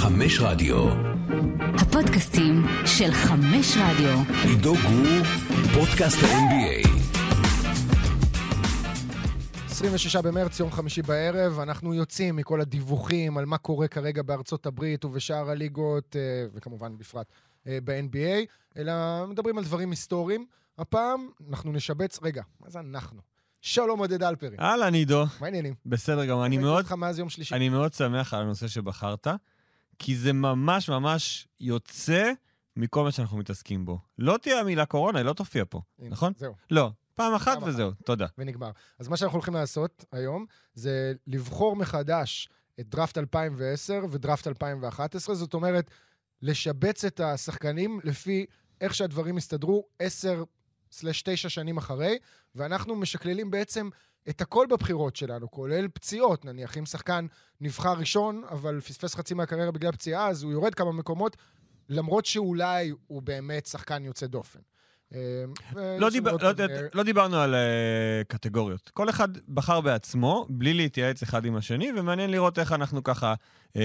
חמש רדיו. הפודקאסטים של חמש רדיו. עידו גור, פודקאסט ה-NBA. 26 במרץ, יום חמישי בערב, אנחנו יוצאים מכל הדיווחים על מה קורה כרגע בארצות הברית ובשאר הליגות, וכמובן בפרט ב-NBA, אלא מדברים על דברים היסטוריים. הפעם אנחנו נשבץ, רגע, מה זה אנחנו? שלום עודד אלפרי. אהלן עידו. מה העניינים? בסדר גם, אני מאוד שמח על הנושא שבחרת, כי זה ממש ממש יוצא מכל מה שאנחנו מתעסקים בו. לא תהיה המילה קורונה, היא לא תופיע פה, נכון? זהו. לא, פעם אחת וזהו, תודה. ונגמר. אז מה שאנחנו הולכים לעשות היום, זה לבחור מחדש את דראפט 2010 ודראפט 2011, זאת אומרת, לשבץ את השחקנים לפי איך שהדברים הסתדרו 10/9 שנים אחרי, ואנחנו משקללים בעצם את הכל בבחירות שלנו, כולל פציעות, נניח אם שחקן נבחר ראשון, אבל פספס חצי מהקריירה בגלל פציעה, אז הוא יורד כמה מקומות, למרות שאולי הוא באמת שחקן יוצא דופן. לא דיברנו על קטגוריות. כל אחד בחר בעצמו, בלי להתייעץ אחד עם השני, ומעניין לראות איך אנחנו ככה,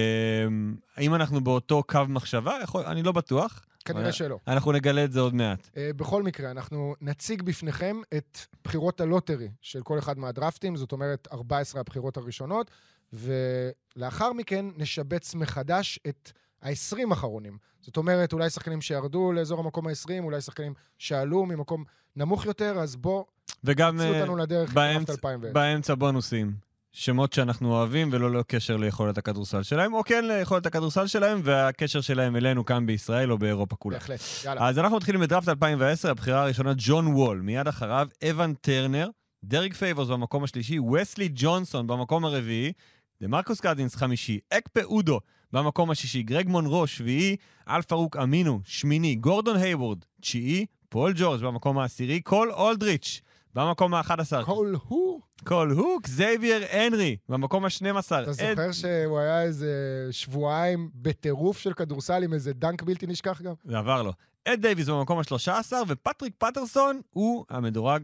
האם אנחנו באותו קו מחשבה, אני לא בטוח. כנראה שלא. אנחנו נגלה את זה עוד מעט. בכל מקרה, אנחנו נציג בפניכם את בחירות הלוטרי של כל אחד מהדרפטים, זאת אומרת 14 הבחירות הראשונות, ולאחר מכן נשבץ מחדש את ה-20 האחרונים. זאת אומרת, אולי שחקנים שירדו לאזור המקום ה-20, אולי שחקנים שעלו ממקום נמוך יותר, אז בוא, וגם אותנו לדרך באמצע בונוסים. שמות שאנחנו אוהבים ולא לו קשר ליכולת הכדורסל שלהם, או כן ליכולת הכדורסל שלהם, והקשר שלהם אלינו כאן בישראל או באירופה כולה. בהחלט, יאללה. אז אנחנו מתחילים בדראפט 2010, הבחירה הראשונה, ג'ון וול, מיד אחריו, אבן טרנר, דריק פייבורס במקום השלישי, וסלי ג'ונסון במקום הרביעי, דמרקוס קזינס חמישי, אקפה אודו במקום השישי, גרג מונרו שביעי, אל פרוק אמינו שמיני, גורדון הייוורד תשיעי, פול ג'ורג' במקום העשירי, קול אולדריץ' במקום ה-11. קול הוק, זייבייר הנרי במקום ה-12. אתה זוכר שהוא היה איזה שבועיים בטירוף של כדורסל עם איזה דנק בלתי נשכח גם? זה עבר לו. אד דייביס במקום ה-13, ופטריק פטרסון הוא המדורג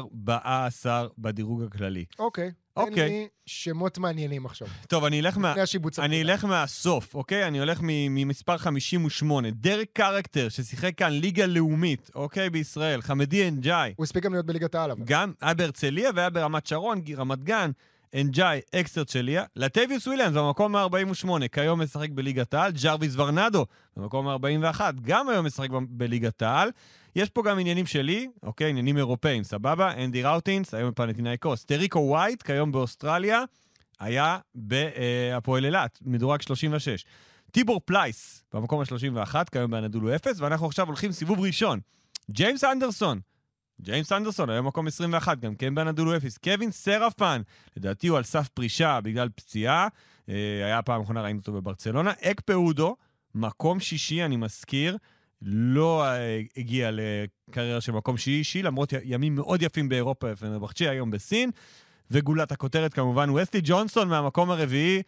14 בדירוג הכללי. אוקיי. אין לי שמות מעניינים עכשיו. טוב, אני אלך מהסוף, אוקיי? אני הולך ממספר 58. דרק קרקטר, ששיחק כאן ליגה לאומית, אוקיי, בישראל, חמדי אנג'אי. הוא הספיק גם להיות בליגת העל. גם היה בהרצליה והיה ברמת שרון, רמת גן, אנג'אי, אקסרצ'ליה. לטייביוס וויליאמס במקום ה-48, כיום משחק בליגת העל. ג'רוויס ורנדו במקום ה-41, גם היום משחק בליגת העל. יש פה גם עניינים שלי, אוקיי, עניינים אירופאים, סבבה? אנדי ראוטינס, היום בפנתינאיקוס. טריקו ווייט, כיום באוסטרליה, היה בהפועל אילת, מדורג 36. טיבור פלייס, במקום ה-31, כיום באנדולו 0, ואנחנו עכשיו הולכים סיבוב ראשון. ג'יימס אנדרסון, היום מקום 21, גם כן באנדולו 0. קווין סרפן, לדעתי הוא על סף פרישה בגלל פציעה, היה פעם אחרונה, ראינו אותו בברצלונה. אקפה אודו, מקום שישי, אני מזכיר, לא הגיע לקריירה של מקום שישי, למרות ימים מאוד יפים באירופה, ונבחצ'י היום בסין, וגולת הכותרת כמובן, וסלי ג'ונסון מהמקום הרביעי,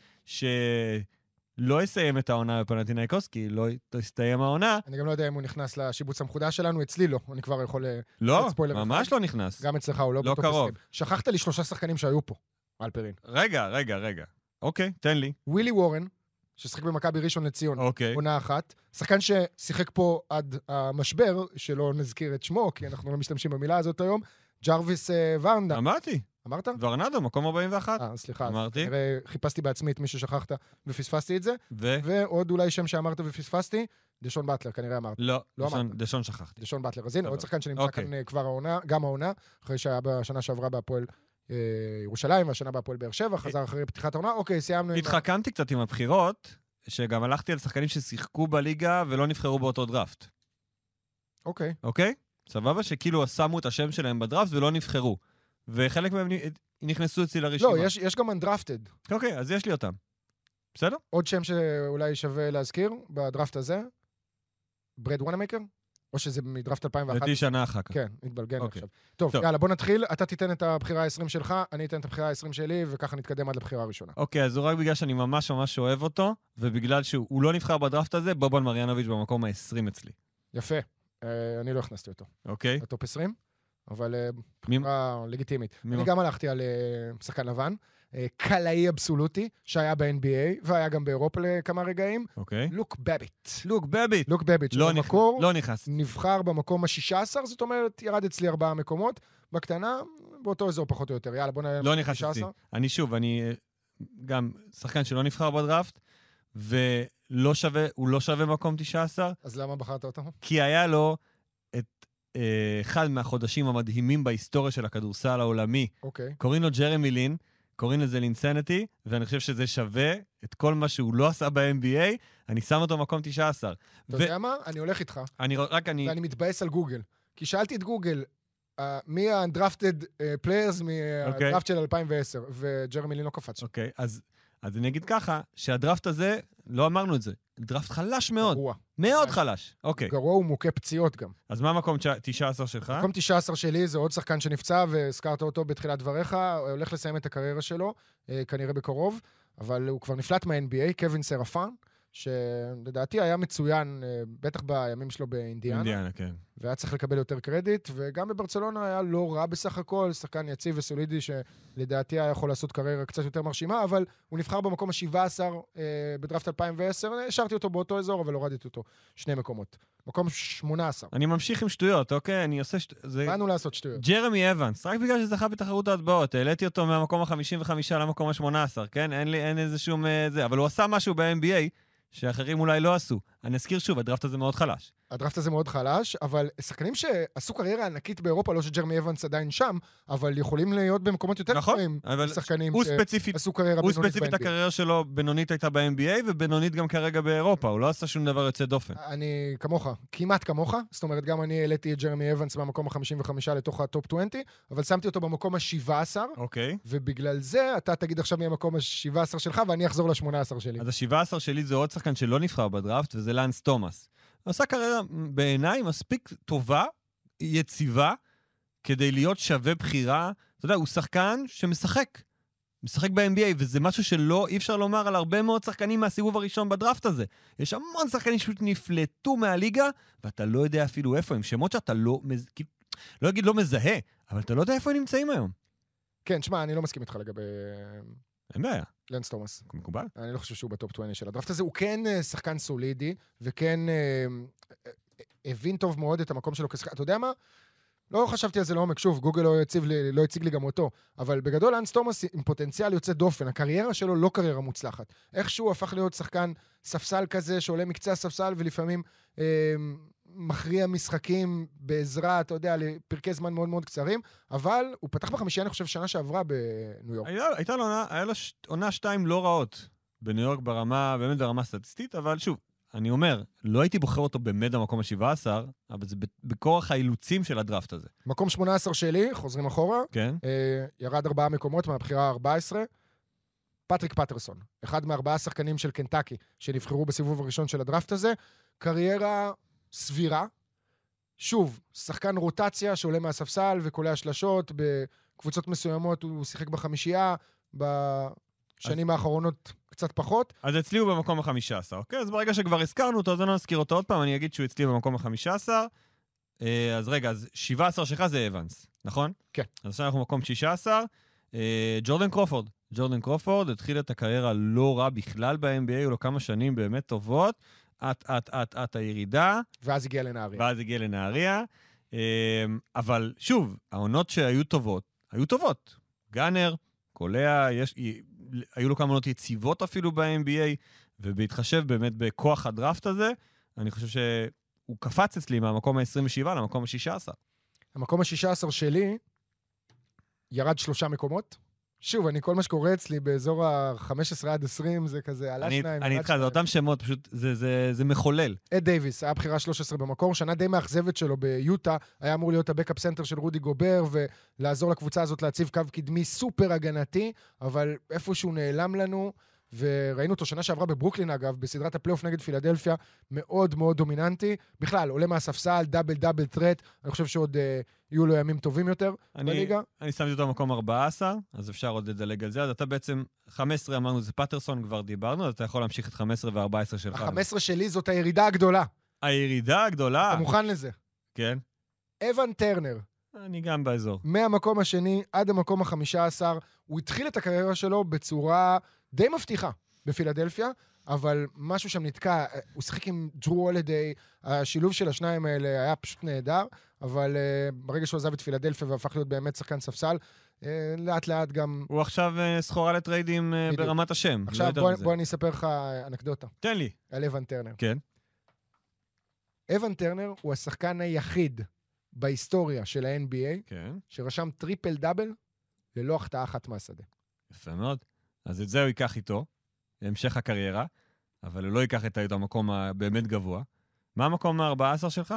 שלא יסיים את העונה בפנתינאיקוס, כי לא יסתיים העונה. אני גם לא יודע אם הוא נכנס לשיבוץ המחודש שלנו, אצלי לא, אני כבר יכול לא, ממש לא נכנס. גם אצלך הוא לא קרוב. שכחת לי 3 שחקנים שהיו פה, אלפרין. רגע. אוקיי, תן לי. ווילי וורן, ששחק במכבי ראשון לציון, עונה אחת. שחקן ששיחק פה עד המשבר, שלא נזכיר את שמו, כי אנחנו לא משתמשים במילה הזאת היום, ג'רוויס ורנדה. אמרת? ורנדו, מקום 41. סליחה. אמרתי. חיפשתי בעצמי את מי ששכחת ופספסתי את זה. ועוד אולי שם שאמרת ופספסתי, דשון באטלר, כנראה אמרת. לא, דשון שכחתי. דשון באטלר. אז הנה, עוד שחקן שנמצא כאן כבר העונה, גם העונה, אחרי שהיה בשנה שעברה בהפועל ירושלים, והשנה בהפועל באר שבע, חזר אחרי פתיחת העונה. אוקיי, סיימנו. התחכמתי קצת עם הבחירות, שגם הלכתי על שחקנים ששיחקו בליגה ולא נבחרו באותו דראפט. אוקיי? סבבה? שכאילו שמו את השם שלהם בדראפט ולא נבחרו. וחלק מהם נכנסו אצלי לרשימה. לא, יש גם undrafted. אוקיי, אז יש לי אותם. בסדר? עוד שם שאולי שווה להזכיר בדראפט הזה, ברד וואנמקר? או שזה מדראפט 2001? לדעתי שנה אחר כך. כן, התבלגן עכשיו. טוב, יאללה, בוא נתחיל. אתה תיתן את הבחירה ה-20 שלך, אני אתן את הבחירה ה-20 שלי, וככה נתקדם עד לבחירה הראשונה. אוקיי, אז הוא רק בגלל שאני ממש ממש אוהב אותו, ובגלל שהוא לא נבחר בדראפט הזה, בובן מריאנוביץ' במקום ה-20 אצלי. יפה. אני לא הכנסתי אותו. אוקיי. הטופ 20, אבל בחירה לגיטימית. אני גם הלכתי על שחקן לבן, קלעי אבסולוטי, שהיה ב-NBA, והיה גם באירופה לכמה רגעים. אוקיי. לוק בביט. לוק בביט. לוק בביט, לא שבמקור לא נכנס. נבחר במקום ה-16, זאת אומרת, ירד אצלי 4 מקומות. בקטנה, באותו אזור פחות או יותר. יאללה, בוא נראה. לא נכנס אצלי. אני גם שחקן שלא נבחר בדראפט, ולא שווה, הוא לא שווה מקום 19. אז למה בחרת אותו? כי היה לו את אחד מהחודשים המדהימים בהיסטוריה של הכדורסל העולמי. אוקיי. קוראים לו ג'רמי לין, קוראים לזה לינסניטי, ואני חושב שזה שווה את כל מה שהוא לא עשה ב-NBA, אני שם אותו מקום 19. אתה יודע מה? אני הולך איתך. ואני מתבאס על גוגל. כי שאלתי את גוגל, מי ה-undrafted players מהדראפט של 2010, וג'רמי לין לא קפץ. אוקיי, אז אני אגיד ככה, שהדראפט הזה, לא אמרנו את זה, דראפט חלש מאוד. גרוע. מאוד חלש. אוקיי. גרוע הוא מוכה פציעות גם. אז מה מקום 19 שלך? מקום 19 שלי זה עוד שחקן שנפצע, והזכרת אותו בתחילת דבריך, הוא הולך לסיים את הקריירה שלו, כנראה בקרוב, אבל הוא כבר נפלט מה-NBA, קווין סרפן, שלדעתי היה מצוין, בטח בימים שלו באינדיאנה. אינדיאנה, כן. והיה צריך לקבל יותר קרדיט, וגם בברצלונה היה לא רע בסך הכל, שחקן יציב וסולידי שלדעתי היה יכול לעשות קריירה קצת יותר מרשימה, אבל הוא נבחר במקום ה-17 בדראפט 2010, השארתי אותו באותו אזור, אבל הורדתי אותו 2 מקומות. מקום 18. אני ממשיך עם שטויות, אוקיי? אני עושה באנו לעשות שטויות. ג'רמי אבנס, רק בגלל שזכה בתחרות ההטבעות, העליתי אותו מהמקום ה-55 למקום ה-18, כן? אין איזה שום זה, אבל הוא עשה משהו ב-NBA שאחרים אולי לא עשו. אני אזכיר שוב, הדראפט הזה מאוד חלש. הדראפט הזה מאוד חלש, אבל שחקנים שעשו קריירה ענקית באירופה, לא שג'רמי אבנס עדיין שם, אבל יכולים להיות במקומות יותר גבוהים. נכון, שחקנים שעשו קריירה הוא בינונית ספציפית הקריירה שלו בינונית הייתה ב-NBA, ובינונית גם כרגע באירופה. הוא לא עשה שום דבר יוצא דופן. אני כמוך, כמעט כמוך. זאת אומרת, גם אני העליתי את ג'רמי אבנס מהמקום ה-55 לתוך הטופ 20, אבל שמתי אותו במקום ה-17. אוקיי. ובגלל זה אתה תגיד עכשיו מהמקום ה-17 שלך, ואני אחזור ל-18 שלי. אז ה-17 שלי זה עוד שחקן שלא נבחר בדראפט, וזה לנס תומאס. הוא עשה קריירה בעיניי מספיק טובה, יציבה, כדי להיות שווה בחירה. אתה יודע, הוא שחקן שמשחק. משחק ב-NBA, וזה משהו שלא, אי אפשר לומר על הרבה מאוד שחקנים מהסיבוב הראשון בדראפט הזה. יש המון שחקנים שפשוט נפלטו מהליגה, ואתה לא יודע אפילו איפה הם. שמות שאתה לא אגיד לא מזהה, אבל אתה לא יודע איפה הם נמצאים היום. כן, שמע, אני לא מסכים איתך לגבי אין בעיה. לנס תומאס. מקובל? אני לא חושב שהוא בטופ 20 של הדראפט הזה. הוא כן שחקן סולידי, וכן הבין טוב מאוד את המקום שלו כשחקן. אתה יודע מה? לא חשבתי על זה לעומק. שוב, גוגל לא הציג לי גם אותו. אבל בגדול, לנס תומאס עם פוטנציאל יוצא דופן. הקריירה שלו לא קריירה מוצלחת. איכשהו הפך להיות שחקן ספסל כזה, שעולה מקצה הספסל, ולפעמים מכריע משחקים בעזרה, אתה יודע, לפרקי זמן מאוד מאוד קצרים, אבל הוא פתח בחמישייה, אני חושב, שנה שעברה בניו יורק. היה לו עונה 2 לא רעות בניו יורק באמת ברמה סטטיסטית, אבל שוב, אני אומר, לא הייתי בוחר אותו באמת במקום ה-17, אבל זה בכורח האילוצים של הדראפט הזה. מקום 18 שלי, חוזרים אחורה, כן. ירד 4 מקומות מהבחירה ה-14, פטריק פטרסון, אחד מ4 שחקנים של קנטקי, שנבחרו בסיבוב הראשון של הדראפט הזה, קריירה סבירה, שוב, שחקן רוטציה שעולה מהספסל וקולע שלשות, בקבוצות מסוימות הוא שיחק בחמישייה, בשנים האחרונות קצת פחות. אז אצלי הוא במקום ה-15, אוקיי? אז ברגע שכבר הזכרנו אותו, אז אני לא נזכיר אותו עוד פעם, אני אגיד שהוא אצלי במקום ה-15, אז רגע, אז 17 שלך זה אבנס, נכון? כן. אז עכשיו אנחנו במקום 16, ג'ורדן קרופורד התחיל את הקריירה לא רע בכלל ב-NBA, היו לו כמה שנים באמת טובות, את הירידה. ואז הגיע לנהריה. אבל שוב, העונות שהיו טובות, היו טובות. גאנר, קולע, היו לו כמה עונות יציבות אפילו ב-NBA, ובהתחשב באמת בכוח הדראפט הזה, אני חושב שהוא קפץ אצלי מהמקום ה-27 למקום ה-16. המקום ה-16 שלי ירד 3 מקומות. שוב, כל מה שקורה אצלי באזור ה-15 עד 20, זה כזה, עלה 2. אני איתך, זה אותם שמות, פשוט, זה מחולל. אד דייביס, היה בחירה 13 במקור, שנה די מאכזבת שלו ביוטה, היה אמור להיות הבקאפ סנטר של רודי גובר, ולעזור לקבוצה הזאת להציב קו קדמי סופר הגנתי, אבל איפשהו נעלם לנו, וראינו אותו שנה שעברה בברוקלין, אגב, בסדרת הפלייאוף נגד פילדלפיה, מאוד מאוד דומיננטי. בכלל, עולה מהספסל, דאבל טרט, אני חושב שעוד יהיו לו ימים טובים יותר בליגה. אני שמתי אותו במקום 14, אז אפשר עוד לדלג על זה. אז אתה בעצם, 15 אמרנו, זה פטרסון, כבר דיברנו, אז אתה יכול להמשיך את 15 ו-14 שלך. ה-15 שלי זאת הירידה הגדולה. הירידה הגדולה? אתה מוכן לזה? כן. אבן טרנר. אני גם באזור. מהמקום השני עד המקום ה-15, הוא התחיל את הקריירה שלו בצורה די מבטיחה בפילדלפיה, אבל משהו שם נתקע, הוא שחק עם ג'רו הולידיי, השילוב של השניים האלה היה פשוט נהדר, אבל ברגע שהוא עזב את פילדלפיה והפך להיות באמת שחקן ספסל, לאט לאט גם... הוא עכשיו סחורה לטריידים ברמת השם. עכשיו בוא אני אספר לך אנקדוטה. תן לי. על אבן טרנר. כן. אבן טרנר הוא השחקן היחיד בהיסטוריה של ה-NBA, כן. שרשם טריפל דאבל ללא החטאה אחת מהשדה. יפה מאוד. אז את זה הוא ייקח איתו, להמשך הקריירה, אבל הוא לא ייקח את המקום הבאמת גבוה. מה המקום ה-14 שלך?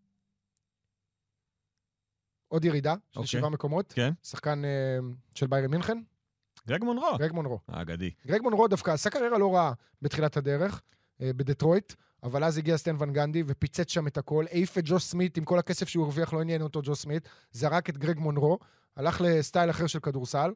עוד ירידה, של 7 מקומות. כן. שחקן של ביירן מינכן. גרג מונרו. גרג מונרו. האגדי. גרג מונרו דווקא עשה קריירה לא רעה בתחילת הדרך, בדטרויט, אבל אז הגיע סטן ון גנדי ופיצץ שם את הכל, העיף את ג'וש סמית עם כל הכסף שהוא הרוויח, לא עניין אותו ג'וש סמית, זרק את גרג מונרו, הלך לסטייל אחר של כדורסל,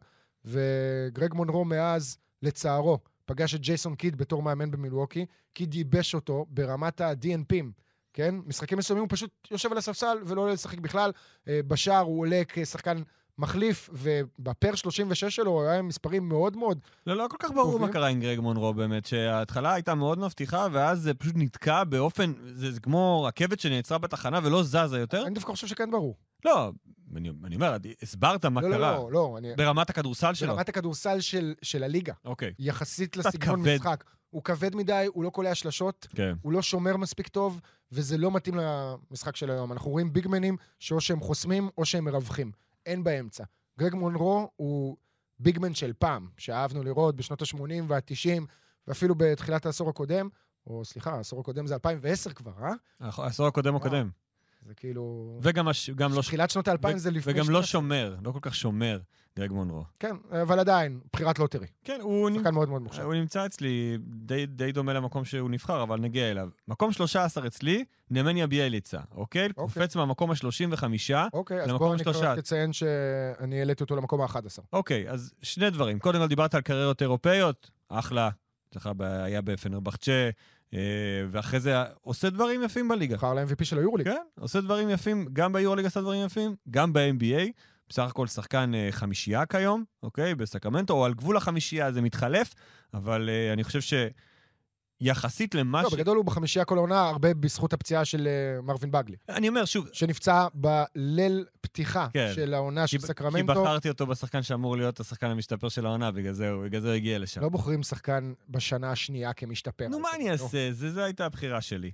וגרג מונרו מאז, לצערו, פגש את ג'ייסון קיד בתור מאמן במילווקי, קיד ייבש אותו ברמת ה-DNPים, כן? משחקים מסוימים הוא פשוט יושב על הספסל ולא עולה לשחק בכלל, בשער הוא עולה כשחקן מחליף, ובפר 36 שלו הוא היה מספרים מאוד מאוד... לא כל כך ברור מה קרה עם גרג מונרו באמת, שההתחלה הייתה מאוד מבטיחה, ואז זה פשוט נתקע באופן, זה כמו רכבת שנעצרה בתחנה ולא זזה יותר. אני דווקא חושב שכן ברור. לא, אני אומר, הסברת מה קרה. לא. ברמת הכדורסל שלו. ברמת הכדורסל של הליגה. אוקיי. יחסית לסגנון משחק. הוא כבד מדי, הוא לא קולע שלשות, הוא לא שומר מספיק טוב, וזה לא מתאים למשחק של היום. אנחנו רואים ביגמנים שאו שהם חוסמים או שהם מרווחים. אין באמצע. גרג מונרו הוא ביגמן של פעם, שאהבנו לראות בשנות ה-80 וה-90, ואפילו בתחילת העשור הקודם, או סליחה, העשור הקודם זה 2010 כבר, העשור הקודם הקודם. זה כאילו... וגם לא... תחילת שנות ה-2000 זה לפני... וגם לא שומר, לא כל כך שומר, גרג מונרו. כן, אבל עדיין, בחירת לוטרי. כן, הוא... שחקן מאוד מאוד מוכשר. הוא נמצא אצלי די דומה למקום שהוא נבחר, אבל נגיע אליו. מקום 13 אצלי, נמניה ביאליצה, אוקיי? קופץ מהמקום ה-35 אוקיי, אז בואו נקרא לציין שאני העליתי אותו למקום ה-11. אוקיי, אז שני דברים. קודם כל דיברת על קריירות אירופאיות, אחלה, היה בפנרבחצ'ה, ואחרי זה עושה דברים יפים בליגה. בחר ל-MVP של היורוליג. כן, עושה דברים יפים, גם ביורוליג עשה דברים יפים, גם ב-NBA, בסך הכל שחקן חמישייה כיום, אוקיי, בסקרמנטו, או על גבול החמישייה זה מתחלף, אבל אני חושב שיחסית למה לא, בגדול הוא בחמישייה כל העונה, הרבה בזכות הפציעה של מרווין בגלי. אני אומר שוב... שנפצע בליל פתיחה של העונה של סקרמנטו. כי בחרתי אותו בשחקן שאמור להיות השחקן המשתפר של העונה, בגלל זה הוא הגיע לשם. לא בוחרים שחקן בשנה השנייה כמשתפר. נו, מה אני אעשה? זו הייתה הבחירה שלי.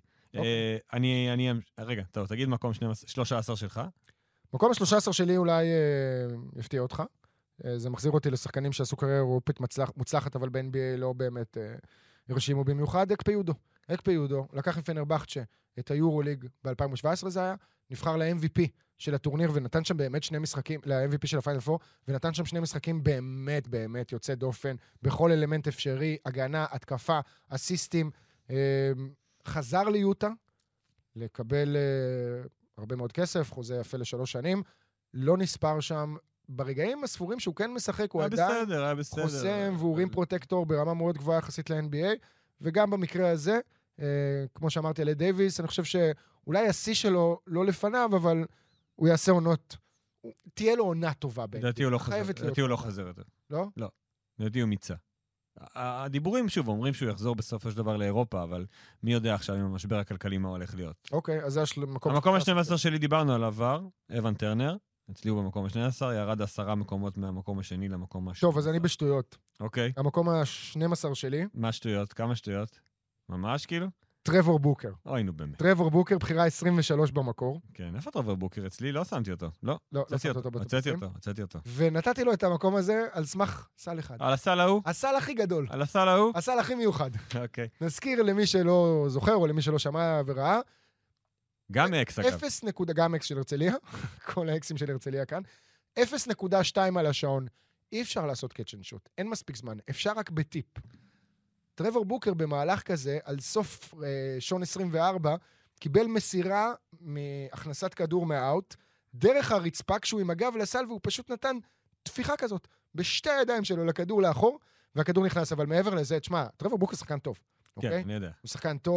רגע, טוב, תגיד מקום 13 שלך. מקום ה-13 שלי אולי יפתיע אותך. זה מחזיר אותי לשחקנים שעשו קריירה אירופית מוצלחת, אבל ב-NBA לא באמת הרשימו במיוחד. אקפי יודו לקח עם פנרבחצ'ה את היורוליג ב-2017 זה היה, נבחר ל-MVP של הטורניר ונתן שם באמת שני משחקים, ל-MVP של הפיינל 4, ונתן שם שני משחקים באמת יוצא דופן, בכל אלמנט אפשרי, הגנה, התקפה, אסיסטים, חזר ליוטה, לקבל הרבה מאוד כסף, חוזה יפה ל3 שנים, לא נספר שם, ברגעים הספורים שהוא כן משחק, הוא עדיין חוסם והורים פרוטקטור ברמה מאוד גבוהה יחסית ל-NBA, וגם במקרה הזה, כמו שאמרתי על דייביס, אני חושב שאולי השיא שלו לא לפניו, אבל הוא יעשה עונות, תהיה לו עונה טובה. לדעתי הוא לא חזר יותר. לא? לא. לדעתי הוא מיצה. הדיבורים שוב אומרים שהוא יחזור בסופו של דבר לאירופה, אבל מי יודע עכשיו עם המשבר הכלכלי מה הולך להיות. אוקיי, אז יש מקום... המקום ה-12 שלי דיברנו על עבר, אבן טרנר, אצלי הוא במקום ה-12, ירד 10 מקומות מהמקום השני למקום השני. טוב, אז אני בשטויות. אוקיי. המקום ה-12 שלי... מה שטויות? כמה שטויות? ממש כאילו? טרוור בוקר. אוי, נו באמת. טרוור בוקר, בחירה 23 במקור. כן, איפה טרוור בוקר? אצלי לא שמתי אותו. לא, הוצאתי אותו. ונתתי לו את המקום הזה על סמך סל אחד. על הסל ההוא? הסל הכי גדול. על הסל ההוא? הסל הכי מיוחד. אוקיי. נזכיר למי שלא זוכר או למי שלא שמע וראה. גם אקס, אגב. גם אקס של הרצליה, כל האקסים של הרצליה כאן. 0.2 על השעון. אי אפשר לעשות קאץ' אנד שוט. אין מספיק זמן. אפשר רק בטיפ. טרוור בוקר במהלך כזה, על סוף שון 24, קיבל מסירה מהכנסת כדור מהאוט, דרך הרצפה כשהוא עם הגב לסל, והוא פשוט נתן תפיחה כזאת, בשתי הידיים שלו לכדור לאחור, והכדור נכנס, אבל מעבר לזה, תשמע, טרוור בוקר שחקן טוב. כן, אני יודע. הוא שחקן טוב,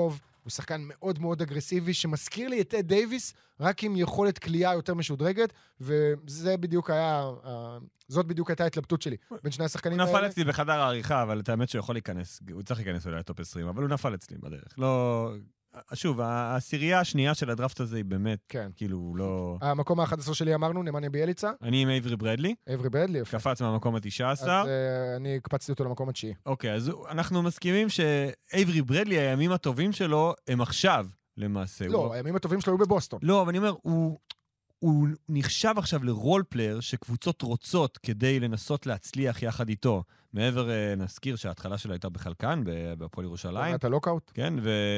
הוא שחקן מאוד מאוד אגרסיבי, שמזכיר לי את אד דייביס, רק עם יכולת קליעה יותר משודרגת, וזה בדיוק היה, זאת בדיוק הייתה ההתלבטות שלי, בין שני השחקנים הוא האלה. נפל אצלי בחדר העריכה, אבל את האמת שהוא יכול להיכנס, הוא צריך להיכנס אולי לטופ 20, אבל הוא נפל אצלי בדרך. לא... שוב, העשירייה השנייה של הדראפט הזה היא באמת, כן. כאילו, לא... המקום ה-11 שלי אמרנו, נמניה ביאליצה. אני עם אייברי ברדלי. אייברי ברדלי, יפה. קפץ מהמקום ה-19. אז אני קפצתי אותו למקום ה-9. אוקיי, אז אנחנו מסכימים שאייברי ברדלי, הימים הטובים שלו הם עכשיו, למעשה. לא, הימים הטובים שלו היו בבוסטון. לא, אבל אני אומר, הוא נחשב עכשיו לרול פלייר שקבוצות רוצות כדי לנסות להצליח יחד איתו. מעבר, נזכיר שההתחלה שלו הייתה בחלקן, בהפועל ירושלים. אתה לוקאוט? כן,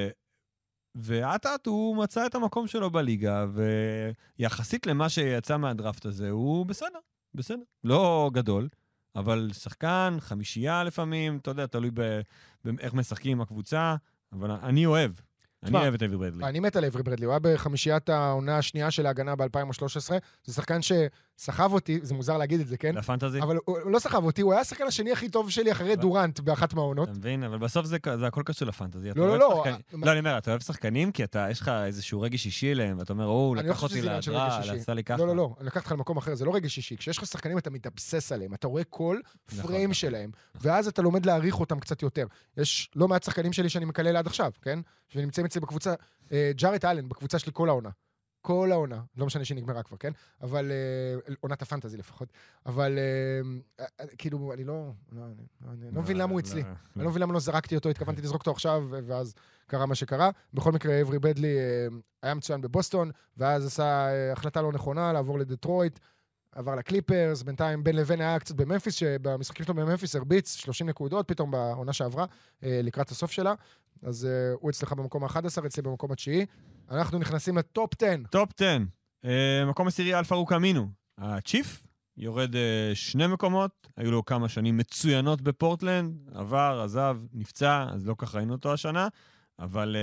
ועט הוא מצא את המקום שלו בליגה, ויחסית למה שיצא מהדראפט הזה, הוא בסדר. לא גדול, אבל שחקן, חמישייה לפעמים, אתה יודע, תלוי באיך משחקים עם הקבוצה, אבל אני אוהב את אייברי ברדלי. אני מת על אייברי ברדלי, הוא היה בחמישיית העונה השנייה של ההגנה ב-2013, זה שחקן שסחב אותי, זה מוזר להגיד את זה, כן? לפנטזי? אבל הוא לא סחב אותי, הוא היה השחקן השני הכי טוב שלי אחרי דורנט באחת מהעונות. אתה מבין, אבל בסוף זה הכל קשור לפנטזי. לא. לא, אני אומר, אתה אוהב שחקנים כי יש לך איזשהו רגש אישי אליהם, ואתה אומר, הוא לקח אותי להדרה, עשה לי ככה. לא, אני לקח אותך למקום אחר, זה לא רגש אישי. כשיש לך שחקנים אתה מתאבסס עליהם, אתה רואה כל פריים שלהם, ואז אתה לומד להעריך אותם קצת יותר. יש לא מעט שחקנים שלי שאני מקלל עד עכשיו, כן? ונמצאים אצלי בקבוצה, ג'ארט אלן, בקבוצה שלי כל העונה, לא משנה שנגמרה כבר, כן? אבל, עונת הפנטזי לפחות, אבל, כאילו, אני לא מבין למה הוא אצלי. אני לא מבין למה לא זרקתי אותו, התכוונתי לזרוק אותו עכשיו, ואז קרה מה שקרה. בכל מקרה, אייברי ברדלי היה מצוין בבוסטון, ואז עשה החלטה לא נכונה, לעבור לדטרויט, עבר לקליפרס, בינתיים בין לבין היה קצת בממפיס, שבמשחקים שלו בממפיס הרביץ 30 נקודות, פתאום בעונה שעברה, לקראת הסוף שלה, אז הוא אצלך במקום ה-11, אצלי במקום ה-9. אנחנו נכנסים לטופ 10. טופ 10. מקום עשירי אלפה רוקאמינו. הצ'יף יורד 2 מקומות, היו לו כמה שנים מצוינות בפורטלנד, עבר, עזב, נפצע, אז לא כך ראינו אותו השנה, אבל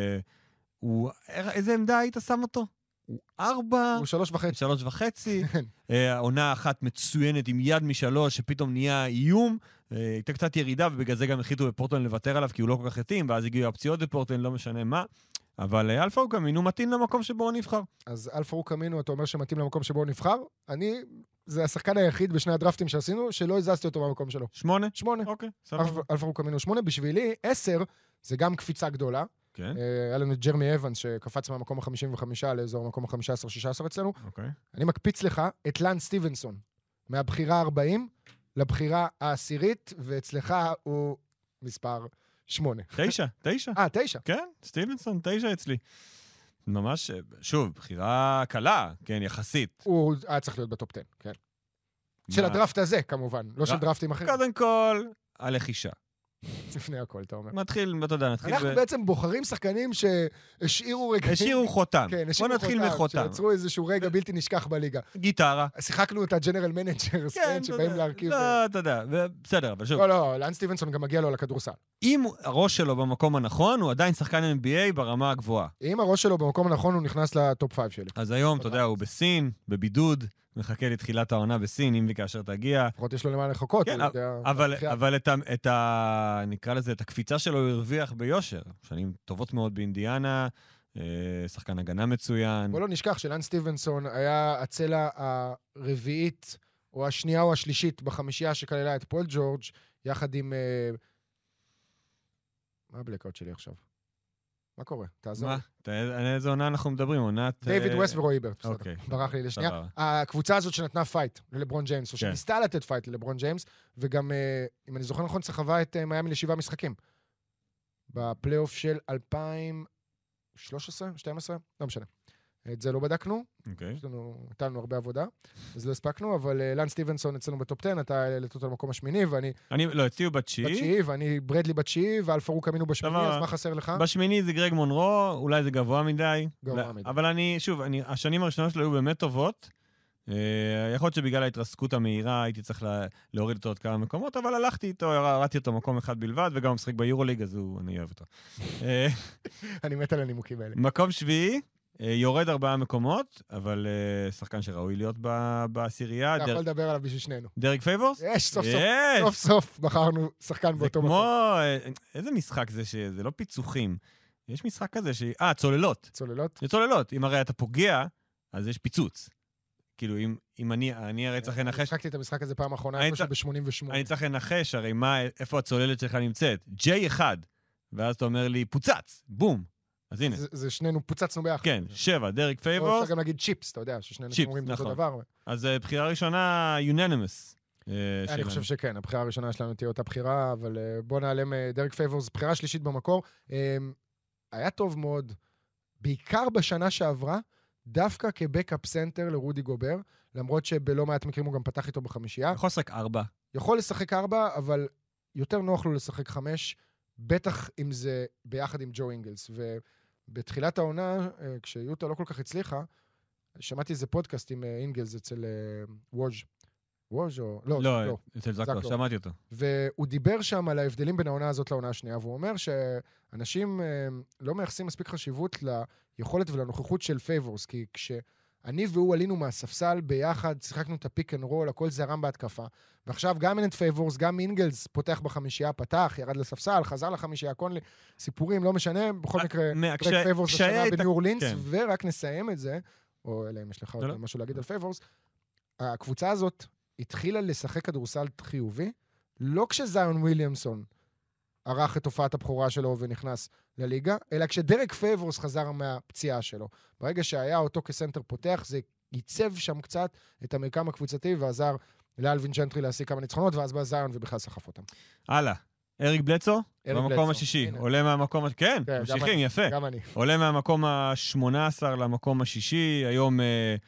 איזה עמדה היית שם אותו? הוא 4. הוא 3.5. 3.5. עונה אחת מצוינת עם יד מ3, שפתאום נהיה איום. הייתה קצת ירידה, ובגלל זה גם החליטו בפורטלנד לוותר עליו, כי הוא לא כל כך יתאים, ואז הגיעו הפציעות בפורטלנד, לא משנה מה. אבל אלפה רוקאמינו מתאים למקום שבו הוא נבחר. אז אלפה רוקאמינו, אתה אומר שמתאים למקום שבו הוא נבחר? זה השחקן היחיד בשני הדרפטים שעשינו, שלא הזזתי אותו במקום שלו. 8? 8. אוקיי, סבבה. אלפה רוקאמינו 8. בשבילי, 10 זה גם קפיצה גדולה. כן. היה לנו את ג'רמי אבנס, שקפץ מהמקום ה-55 לאזור המקום ה-15-16 אצלנו. אוקיי. אני מקפיץ לך את לנס סטיבנסון, מהבחירה 40 לבחירה העשירית, ואצלך הוא מספר 8. 9. 9. כן, סטיבנסון, 9 אצלי. ממש, שוב, בחירה קלה, כן, יחסית. הוא היה צריך להיות בטופ 10, כן. של הדרפט הזה, כמובן, לא של דרפטים אחרים. קודם כל, הלחישה. לפני הכל, אתה אומר. נתחיל. אנחנו בעצם בוחרים שחקנים שהשאירו רגעים. השאירו חותם. כן, בוא נתחיל מחותם. שיצרו איזשהו רגע בלתי נשכח בליגה. גיטרה. שיחקנו את הג'נרל מנג'רס, כן, שבאים להרכיב. לא, אתה יודע, בסדר, אבל שוב. לא, לאן סטיבנסון גם מגיע לו על הכדורסל. אם הראש שלו במקום הנכון, הוא עדיין שחקן NBA ברמה הגבוהה. אם הראש שלו במקום הנכון, הוא נכנס לטופ 5 שלי. אז היום, אתה יודע, הוא בסין, בבידוד, מחכה לתחילת העונה בסין, אם וכאשר תגיע. לפחות יש לו למה לחכות. כן, אבל נקרא לזה, את הקפיצה שלו הוא הרוויח ביושר. שנים טובות מאוד באינדיאנה, שחקן הגנה מצוין. בוא לא נשכח שלאן סטיבנסון היה הצלע הרביעית, או השנייה או השלישית, בחמישייה שכללה את פול ג'ורג', יחד עם... מה הבלקאוט שלי עכשיו? מה קורה? תעזור. מה? איזה עונה אנחנו מדברים? עונת... דיוויד ווסט ורועי ברט. אוקיי. ברח לי לשנייה. הקבוצה הזאת שנתנה פייט ללברון ג'יימס, או שניסתה לתת פייט ללברון ג'יימס, וגם, אם אני זוכר נכון, סחבה את מיאמי ל7 משחקים. בפלייאוף של 2013? 12? לא משנה. את זה לא בדקנו. אוקיי. הייתה לנו הרבה עבודה, אז לא הספקנו, אבל לאן סטיבנסון אצלנו בטופ 10, אתה העלית אותו למקום השמיני, ואני... לא, אצלי הוא בתשיעי. ואני ברדלי בתשיעי, ואלפה רוקאמינו בשמיני, אז מה חסר לך? בשמיני זה גרג מונרו, אולי זה גבוה מדי. גבוה מדי. אבל השנים הראשונות שלו היו באמת טובות. יכול להיות שבגלל ההתרסקות המהירה הייתי צריך להוריד אותו עוד כמה מקומות, אבל הלכתי איתו, הראתי אותו מקום אחד בלבד, וגם משחק ביורוליג, אז אני אוהב אותו. אני מת על הנימוקים האלה. מקום שביעי, יורד 4 מקומות, אבל שחקן שראוי להיות בעשירייה. אתה יכול לדבר עליו בשביל שנינו. דרק פייבורס? יש, סוף סוף בחרנו שחקן באותו מקום. זה כמו, איזה משחק זה שזה לא פיצוחים. יש משחק כזה צוללות. צוללות? יש צוללות. אם הרי אתה פוגע, אז יש פיצוץ. כאילו, אם אני הרי צריך לנחש... השחקתי את המשחק הזה פעם האחרונה, איפשהו ב-88. אני צריך לנחש, הרי איפה הצוללת שלך נמצאת? J1. ואז אתה אומר לי, פוצץ, בום. אז הנה. זה שנינו פוצצנו ביחד. כן, 7, דרק פייבורס. או אפשר גם להגיד צ'יפס, אתה יודע, ששנינו אומרים אותו דבר. אז בחירה ראשונה, unanimous. אני חושב שכן, הבחירה הראשונה שלנו תהיה אותה בחירה, אבל בוא נעלה מדרק פייבורס, בחירה שלישית במקור. היה טוב מאוד, בעיקר בשנה שעברה, דווקא כבקאפ סנטר לרודי גובר, למרות שבלא מעט מקרים הוא גם פתח איתו בחמישייה. יכול לשחק 4. יכול לשחק 4, אבל יותר נוח לו לשחק 5, בטח אם זה ביחד עם ג'ו אינגלס. ובתחילת העונה, כשיוטה לא כל כך הצליחה, שמעתי איזה פודקאסט עם אינגלס אצל ווז' או... לא, אצל זקלו, שמעתי אותו. והוא דיבר שם על ההבדלים בין העונה הזאת לעונה השנייה, והוא אומר שאנשים לא מייחסים מספיק חשיבות ליכולת ולנוכחות של פייבורס, כי כשאני והוא עלינו מהספסל ביחד, שיחקנו את הפיק אנד רול, הכל זרם בהתקפה, ועכשיו גם אין את פייבורס, גם אינגלס פותח בחמישייה, פתח, ירד לספסל, חזר לחמישייה, קונלי, סיפורים, לא משנה, בכל מקרה, טרק פייבורס השנה בניו אורלינס, ורק נסיים את זה, או אלא אם יש לך עוד משהו להגיד על פייבורס, הקבוצה הזאת התחילה לשחק כדורסל חיובי, לא כשזיון וויליאמסון ערך את תופעת הבכורה שלו ונכנס לליגה, אלא כשדרק פייבורס חזר מהפציעה שלו. ברגע שהיה אותו כסנטר פותח, זה ייצב שם קצת את המרקם הקבוצתי, ועזר לאלווין ג'נטרי להשיג כמה ניצחונות, ואז בא זיון ובכלל סחף אותם. הלאה. אריק בלצו, במקום השישי. עולה מהמקום... כן, ממשיכים, יפה. גם אני. עולה מהמקום ה-18 למקום השישי, היום...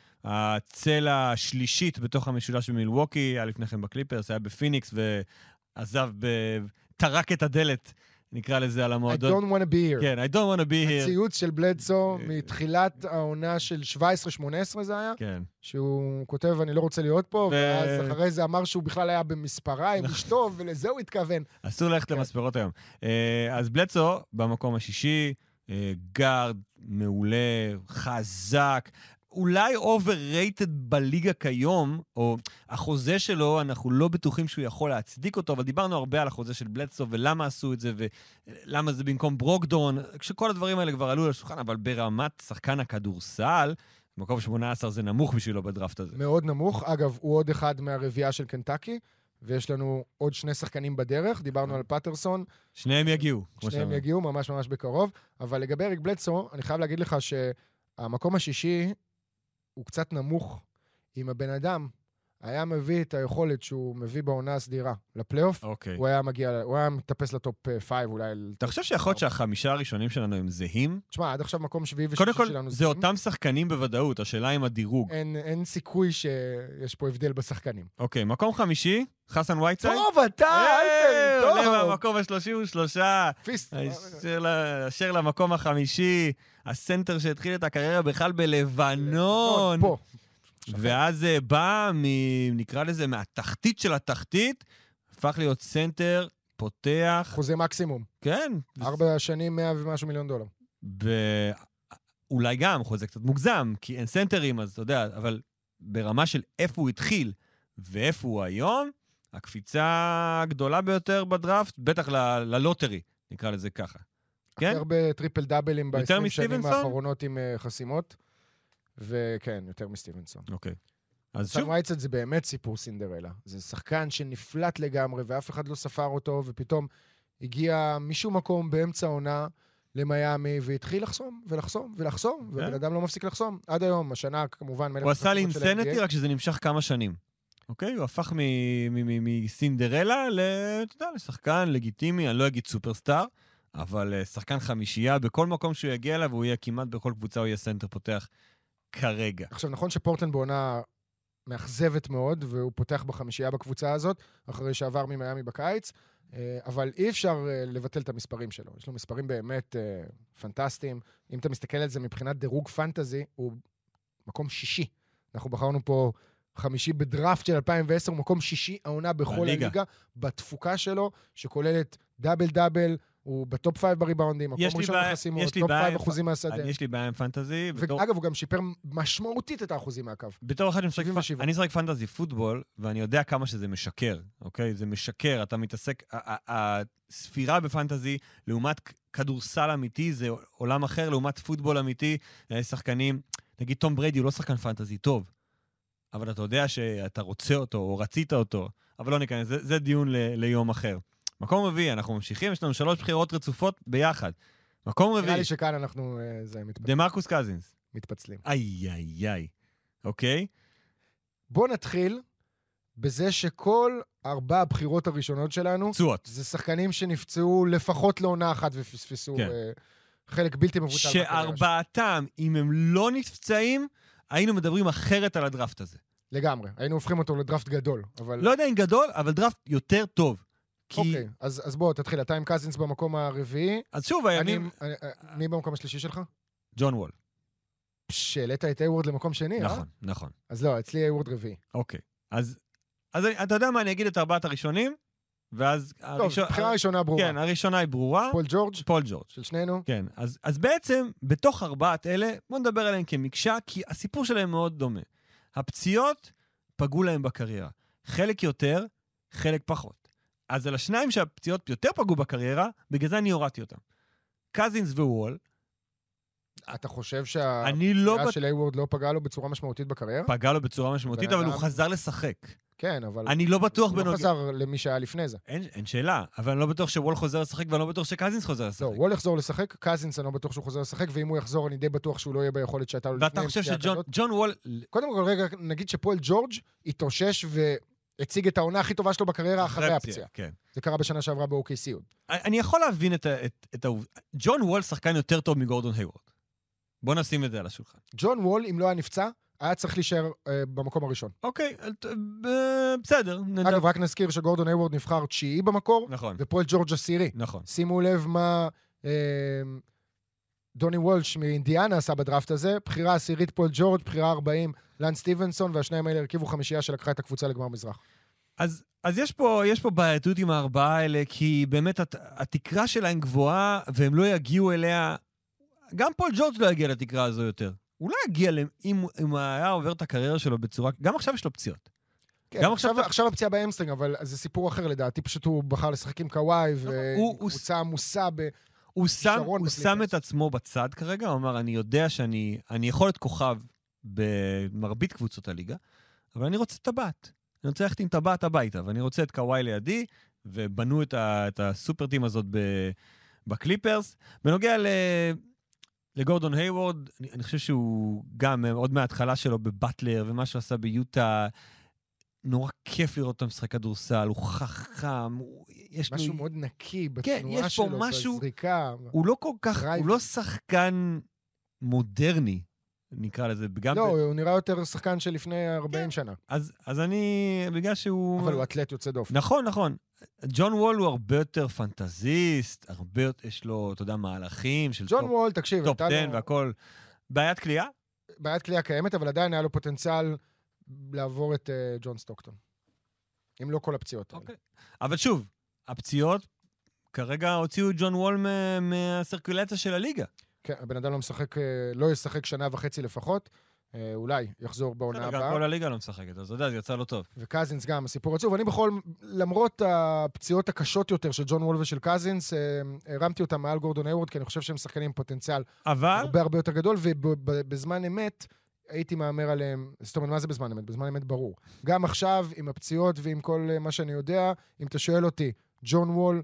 הצלע השלישית בתוך המשולש במילווקי, היה לפני כן בקליפרס, היה בפיניקס, ועזב, טרק את הדלת, נקרא לזה על המועדון. I don't want to be here. כן, I don't want to be here. הציוץ של בלדסו, מתחילת העונה של 17-18 זה היה, כן. שהוא כותב, אני לא רוצה להיות פה, ואז אחרי זה אמר שהוא בכלל היה במספרה עם אשתו, ולזה הוא התכוון. אסור ללכת למספרות היום. אז בלדסו, במקום השישי, גארד, מעולה, חזק, אולי overrated בליגה כיום, או החוזה שלו, אנחנו לא בטוחים שהוא יכול להצדיק אותו, אבל דיברנו הרבה על החוזה של בלדסו, ולמה עשו את זה, ולמה זה במקום ברוקדורן, כשכל הדברים האלה כבר עלו לשולחן, אבל ברמת שחקן הכדורסל, מקום 18 זה נמוך בשבילו בדראפט הזה. מאוד נמוך. אגב, הוא עוד אחד מהרביעייה של קנטקי, ויש לנו עוד 2 שחקנים בדרך, דיברנו על פטרסון. שניהם יגיעו. שניהם יגיעו, ממש ממש בקרוב. אבל לגבי אריק בלדסו, אני חייב להגיד לך שהמקום השישי הוא קצת נמוך. אם הבן אדם היה מביא את היכולת שהוא מביא בעונה הסדירה לפלייאוף, הוא היה מגיע, הוא היה מטפס לטופ 5 אולי. אתה חושב שיכול להיות שהחמישה הראשונים שלנו הם זהים? תשמע, עד עכשיו מקום 7 ו-6 שלנו זהים. קודם כל, זה אותם שחקנים בוודאות, השאלה עם הדירוג. אין סיכוי שיש פה הבדל בשחקנים. אוקיי, מקום 5, חסן וייצאי. טוב, אתה, אלפר, טוב. עולה מהמקום ה-33. פיסט. אשר למקום ה-5, הסנטר שהתחיל את הקריירה בכלל בלבנון. פה. ואז בא, נקרא לזה, מהתחתית של התחתית, הפך להיות סנטר, פותח. חוזה מקסימום. כן. 4 שנים, 100 ומשהו מיליון דולר. אולי גם, חוזה קצת מוגזם, כי אין סנטרים, אז אתה יודע, אבל ברמה של איפה הוא התחיל ואיפה הוא היום, הקפיצה הגדולה ביותר בדראפט, בטח ללוטרי, נקרא לזה ככה. הכי הרבה טריפל דאבלים ב-20 שנים האחרונות עם חסימות. וכן, יותר מסטיבנסון. אוקיי. סם וייצאי זה באמת סיפור סינדרלה. זה שחקן שנפלט לגמרי, ואף אחד לא ספר אותו, ופתאום הגיע משום מקום באמצע העונה למיימי, והתחיל לחסום, ולחסום, ולחסום, ובן אדם לא מפסיק לחסום. עד היום, השנה כמובן... הוא עשה לי אינסנטי, רק שזה נמשך כמה שנים. אוקיי? הוא הפך מסינדרלה לשחקן לגיטימי, אני לא אגיד סופרסטאר, אבל שחקן חמישייה, בכל מקום שהוא יגיע אליו, והוא יהיה כמעט בכל קבוצה, הוא יהיה סנטר פותח כרגע. עכשיו, נכון שפורטלנד בעונה מאכזבת מאוד, והוא פותח בחמישייה בקבוצה הזאת, אחרי שעבר ממיימי בקיץ, אבל אי אפשר לבטל את המספרים שלו. יש לו מספרים באמת פנטסטיים. אם אתה מסתכל על זה מבחינת דירוג פנטזי, הוא מקום 6. אנחנו בחרנו פה 5 בדראפט של 2010, הוא מקום 6 העונה בכל הליגה, בתפוקה שלו, שכוללת דאבל-דאבל, הוא בטופ 5 בריבאונדים, מקום ראשון בחסימות, טופ 5% מהשדה. יש לי בעיה עם פנטזי. ואגב, הוא גם שיפר משמעותית את האחוזים מהקו. בתור אחד אני משחק פנטזי פוטבול, ואני יודע כמה שזה משקר, אוקיי? זה משקר, אתה מתעסק, הספירה בפנטזי, לעומת כדורסל אמיתי, זה עולם אחר, לעומת פוטבול אמיתי, שחקנים, נגיד תום בריידי הוא לא שחקן פנטזי טוב, אבל אתה יודע שאתה רוצה אותו, או רצית אותו, אבל לא ניכנס, זה דיון ליום אחר. מקום רביעי, אנחנו ממשיכים, יש לנו 3 בחירות רצופות ביחד. מקום רביעי. נראה לי שכאן אנחנו דמרקוס קזינס. מתפצלים. איי. אוקיי? בוא נתחיל בזה שכל 4 הבחירות הראשונות שלנו, פצועות. זה שחקנים שנפצעו לפחות לעונה אחת ופספסו חלק בלתי מבוטל. שארבעתם, אם הם לא נפצעים, היינו מדברים אחרת על הדרפט הזה. לגמרי. היינו הופכים אותו לדרפט גדול. לא יודע אם גדול, אבל דרפט יותר טוב. אוקיי, אז בוא, תתחיל. אתה עם קזינס במקום הרביעי. אז שוב, הימים... מי במקום השלישי שלך? ג'ון וול. שאלת את איוורד למקום שני, נכון. אז לא, אצלי איוורד רביעי. אוקיי. אז אתה יודע מה, אני אגיד את 4 הראשונים, ואז... טוב, בחירה הראשונה ברורה. כן, הראשונה היא ברורה. פול ג'ורג'. של שנינו. כן, אז בעצם, בתוך 4 אלה, בוא נדבר עליהם כמקשה, כי הסיפור שלהם מאוד דומה. הפציעות פגעו להם בקריירה. חלק יותר, חלק פחות. אז על השניים שהפציעות יותר פגעו בקריירה, בגלל זה אני הורדתי אותם. קזינס ווול. אתה חושב שהפציעה של איוורד לא פגעה לו בצורה משמעותית בקריירה? פגעה לו בצורה משמעותית, אבל הוא חזר לשחק. כן, אבל... אני לא בטוח הוא לא חזר למי שהיה לפני זה. אין שאלה, אבל אני לא בטוח שוול חוזר לשחק, ואני לא בטוח שקזינס חוזר לשחק. לא, וול יחזור לשחק, קזינס אני לא בטוח שהוא חוזר לשחק, ואם הוא יחזור, אני די בטוח שהוא לא יהיה ביכולת שהייתה לו לפני. ואתה חושב שג'ון וול... קודם כל, רגע, נגיד שפול ג'ורג' התאושש והציג את העונה הכי טובה שלו בקריירה אחרי הפציעה. כן. זה קרה בשנה שעברה ב-OKC עוד. אני יכול להבין את ג'ון וול שחקן יותר טוב מגורדון היוורד. בוא נשים את זה על השולחן. ג'ון וול, אם לא היה נפצע, היה צריך להישאר במקום הראשון. אוקיי, בסדר. אגב, רק נזכיר שגורדון היוורד נבחר 9 במקור, נכון. ופול ג'ורג' 10. נכון. שימו לב מה דוני וולש מאינדיאנה עשה בדראפט הזה, בחירה 10 פול ג'ורג', בחירה 40 לן סטיבנסון, והשניים האלה הרכיבו 5 שלקחה את הקבוצה לגמר מזרח. אז יש פה בעייתות עם 4 האלה, כי באמת התקרה שלהם גבוהה, והם לא יגיעו אליה, גם פול ג'ורג' לא יגיע לתקרה הזו יותר. הוא לא יגיע, אם היה עובר את הקריירה שלו בצורה... גם עכשיו יש לו פציעות. כן, עכשיו הפציעה באמסטרינג, אבל זה סיפור אחר לדעתי. פשוט הוא בחר לשחק עם קוואי, וקבוצה עמוסה הוא שם את עצמו בצד כרגע, הוא אמר, אני יודע שאני יכול להיות כוכב במרבית קבוצות הליגה, אבל אני רוצה טבעת. אני רוצה ללכת עם טבעת הביתה, ואני רוצה את קוואי לידי, ובנו את הסופר-טים הזאת בקליפרס. בנוגע לגורדון היוורד, אני חושב שהוא גם עוד מההתחלה שלו בבטלר, ומה שהוא עשה ביוטה, נורא כיף לראות אותו משחק כדורסל, הוא חכם, משהו מאוד נקי בתנועה שלו, בזריקה. הוא לא כל כך, הוא לא שחקן מודרני, נקרא לזה. לא, הוא נראה יותר שחקן של לפני 40 שנה. אז אני, בגלל שהוא... אבל הוא אתלט יוצא דופן. נכון. ג'ון וול הוא הרבה יותר פנטזיסט, הרבה יותר, יש לו, אתה יודע, מהלכים של ג'ון וול, תקשיב, טופ 10 והכל. בעיית קליעה? בעיית קליעה קיימת, אבל עדיין היה לו פוטנציאל לעבור את ג'ון סטוקטון. אם לא כל הפציעות. אוקיי. אבל שוב, הפציעות כרגע הוציאו ג'ון וול מהסרקולציה של הליגה. כן, הבן אדם לא ישחק 1.5 שנה לפחות, אולי יחזור בעונה הבאה. גם כל הליגה לא משחקת, אז אתה יודע, זה יצא לו טוב. וקזינס גם, הסיפור עצוב. אני למרות הפציעות הקשות יותר של ג'ון וול ושל קזינס, הרמתי אותם מעל גורדון היוורד, כי אני חושב שהם שחקנים עם פוטנציאל הרבה יותר גדול, ובזמן אמת הייתי מאמר עליהם, זאת אומרת, מה זה בזמן אמת? בזמן אמת ברור. גם עכשיו, עם הפציעות ועם כל מה שאני יודע, אם אתה שואל אותי, ג'ון וול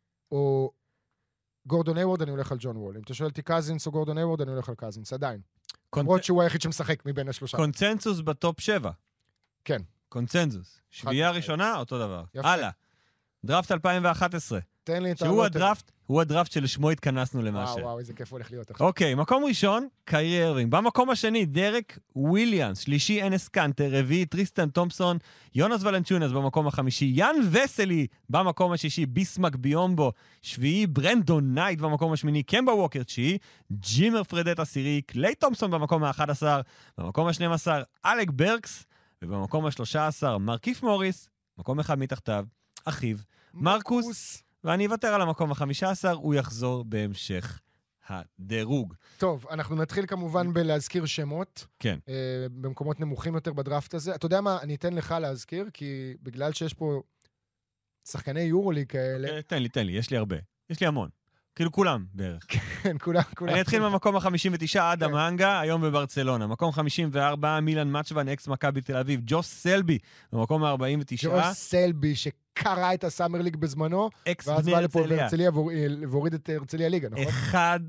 או גורדון היוורד, אני הולך על ג'ון וול. אם אתה שואל אותי קזינס או גורדון היוורד, אני הולך על קזינס, עדיין. למרות שהוא היחיד שמשחק מבין השלושה. קונצנזוס בטופ 7. כן. קונצנזוס. שביעייה ראשונה, אותו דבר. הלאה. דראפט 2011. תן לי את שהוא הדראפט שלשמו התכנסנו למשהו. וואו, איזה כיף הולך להיות עכשיו. אוקיי, מקום ראשון, קיירי ארווינג. במקום השני, דרק וויליאמס. שלישי, אנס קנטר. רביעי, טריסטן תומפסון. יונס ולנצ'ונס במקום החמישי. יאן וסלי במקום השישי. ביסמק ביומבו. שביעי, ברנדון נייט במקום השמיני. קמבה ווקר תשיעי. ג'ימר פרדט עשירי. קליי תומפסון במקום ה-11. במקום ה-12, אלק ברקס. ובמקום ה-13, מרקיף מוריס. מקום אחד מתחתיו. אחיו. ואני אוותר על המקום ה-15, הוא יחזור בהמשך הדירוג. טוב, אנחנו נתחיל כמובן בלהזכיר שמות. כן. במקומות נמוכים יותר בדראפט הזה. אתה יודע מה, אני אתן לך להזכיר, כי בגלל שיש פה שחקני יורוליג כאלה... תן לי, יש לי הרבה. יש לי המון. כאילו כולם בערך. כן, כולם. אני אתחיל מהמקום ה-59, אדם מנגה, היום בברצלונה. מקום 54, מילן מצ'וון, אקס מכבי תל אביב. ג'וש סלבי, במקום ה-49. ג'וש סלבי, שקרא את הסאמר ליג בזמנו, אקס ואז בני בא לפה הרצליה. בהרצליה והוריד את הרצליה ליגה, נכון? אחד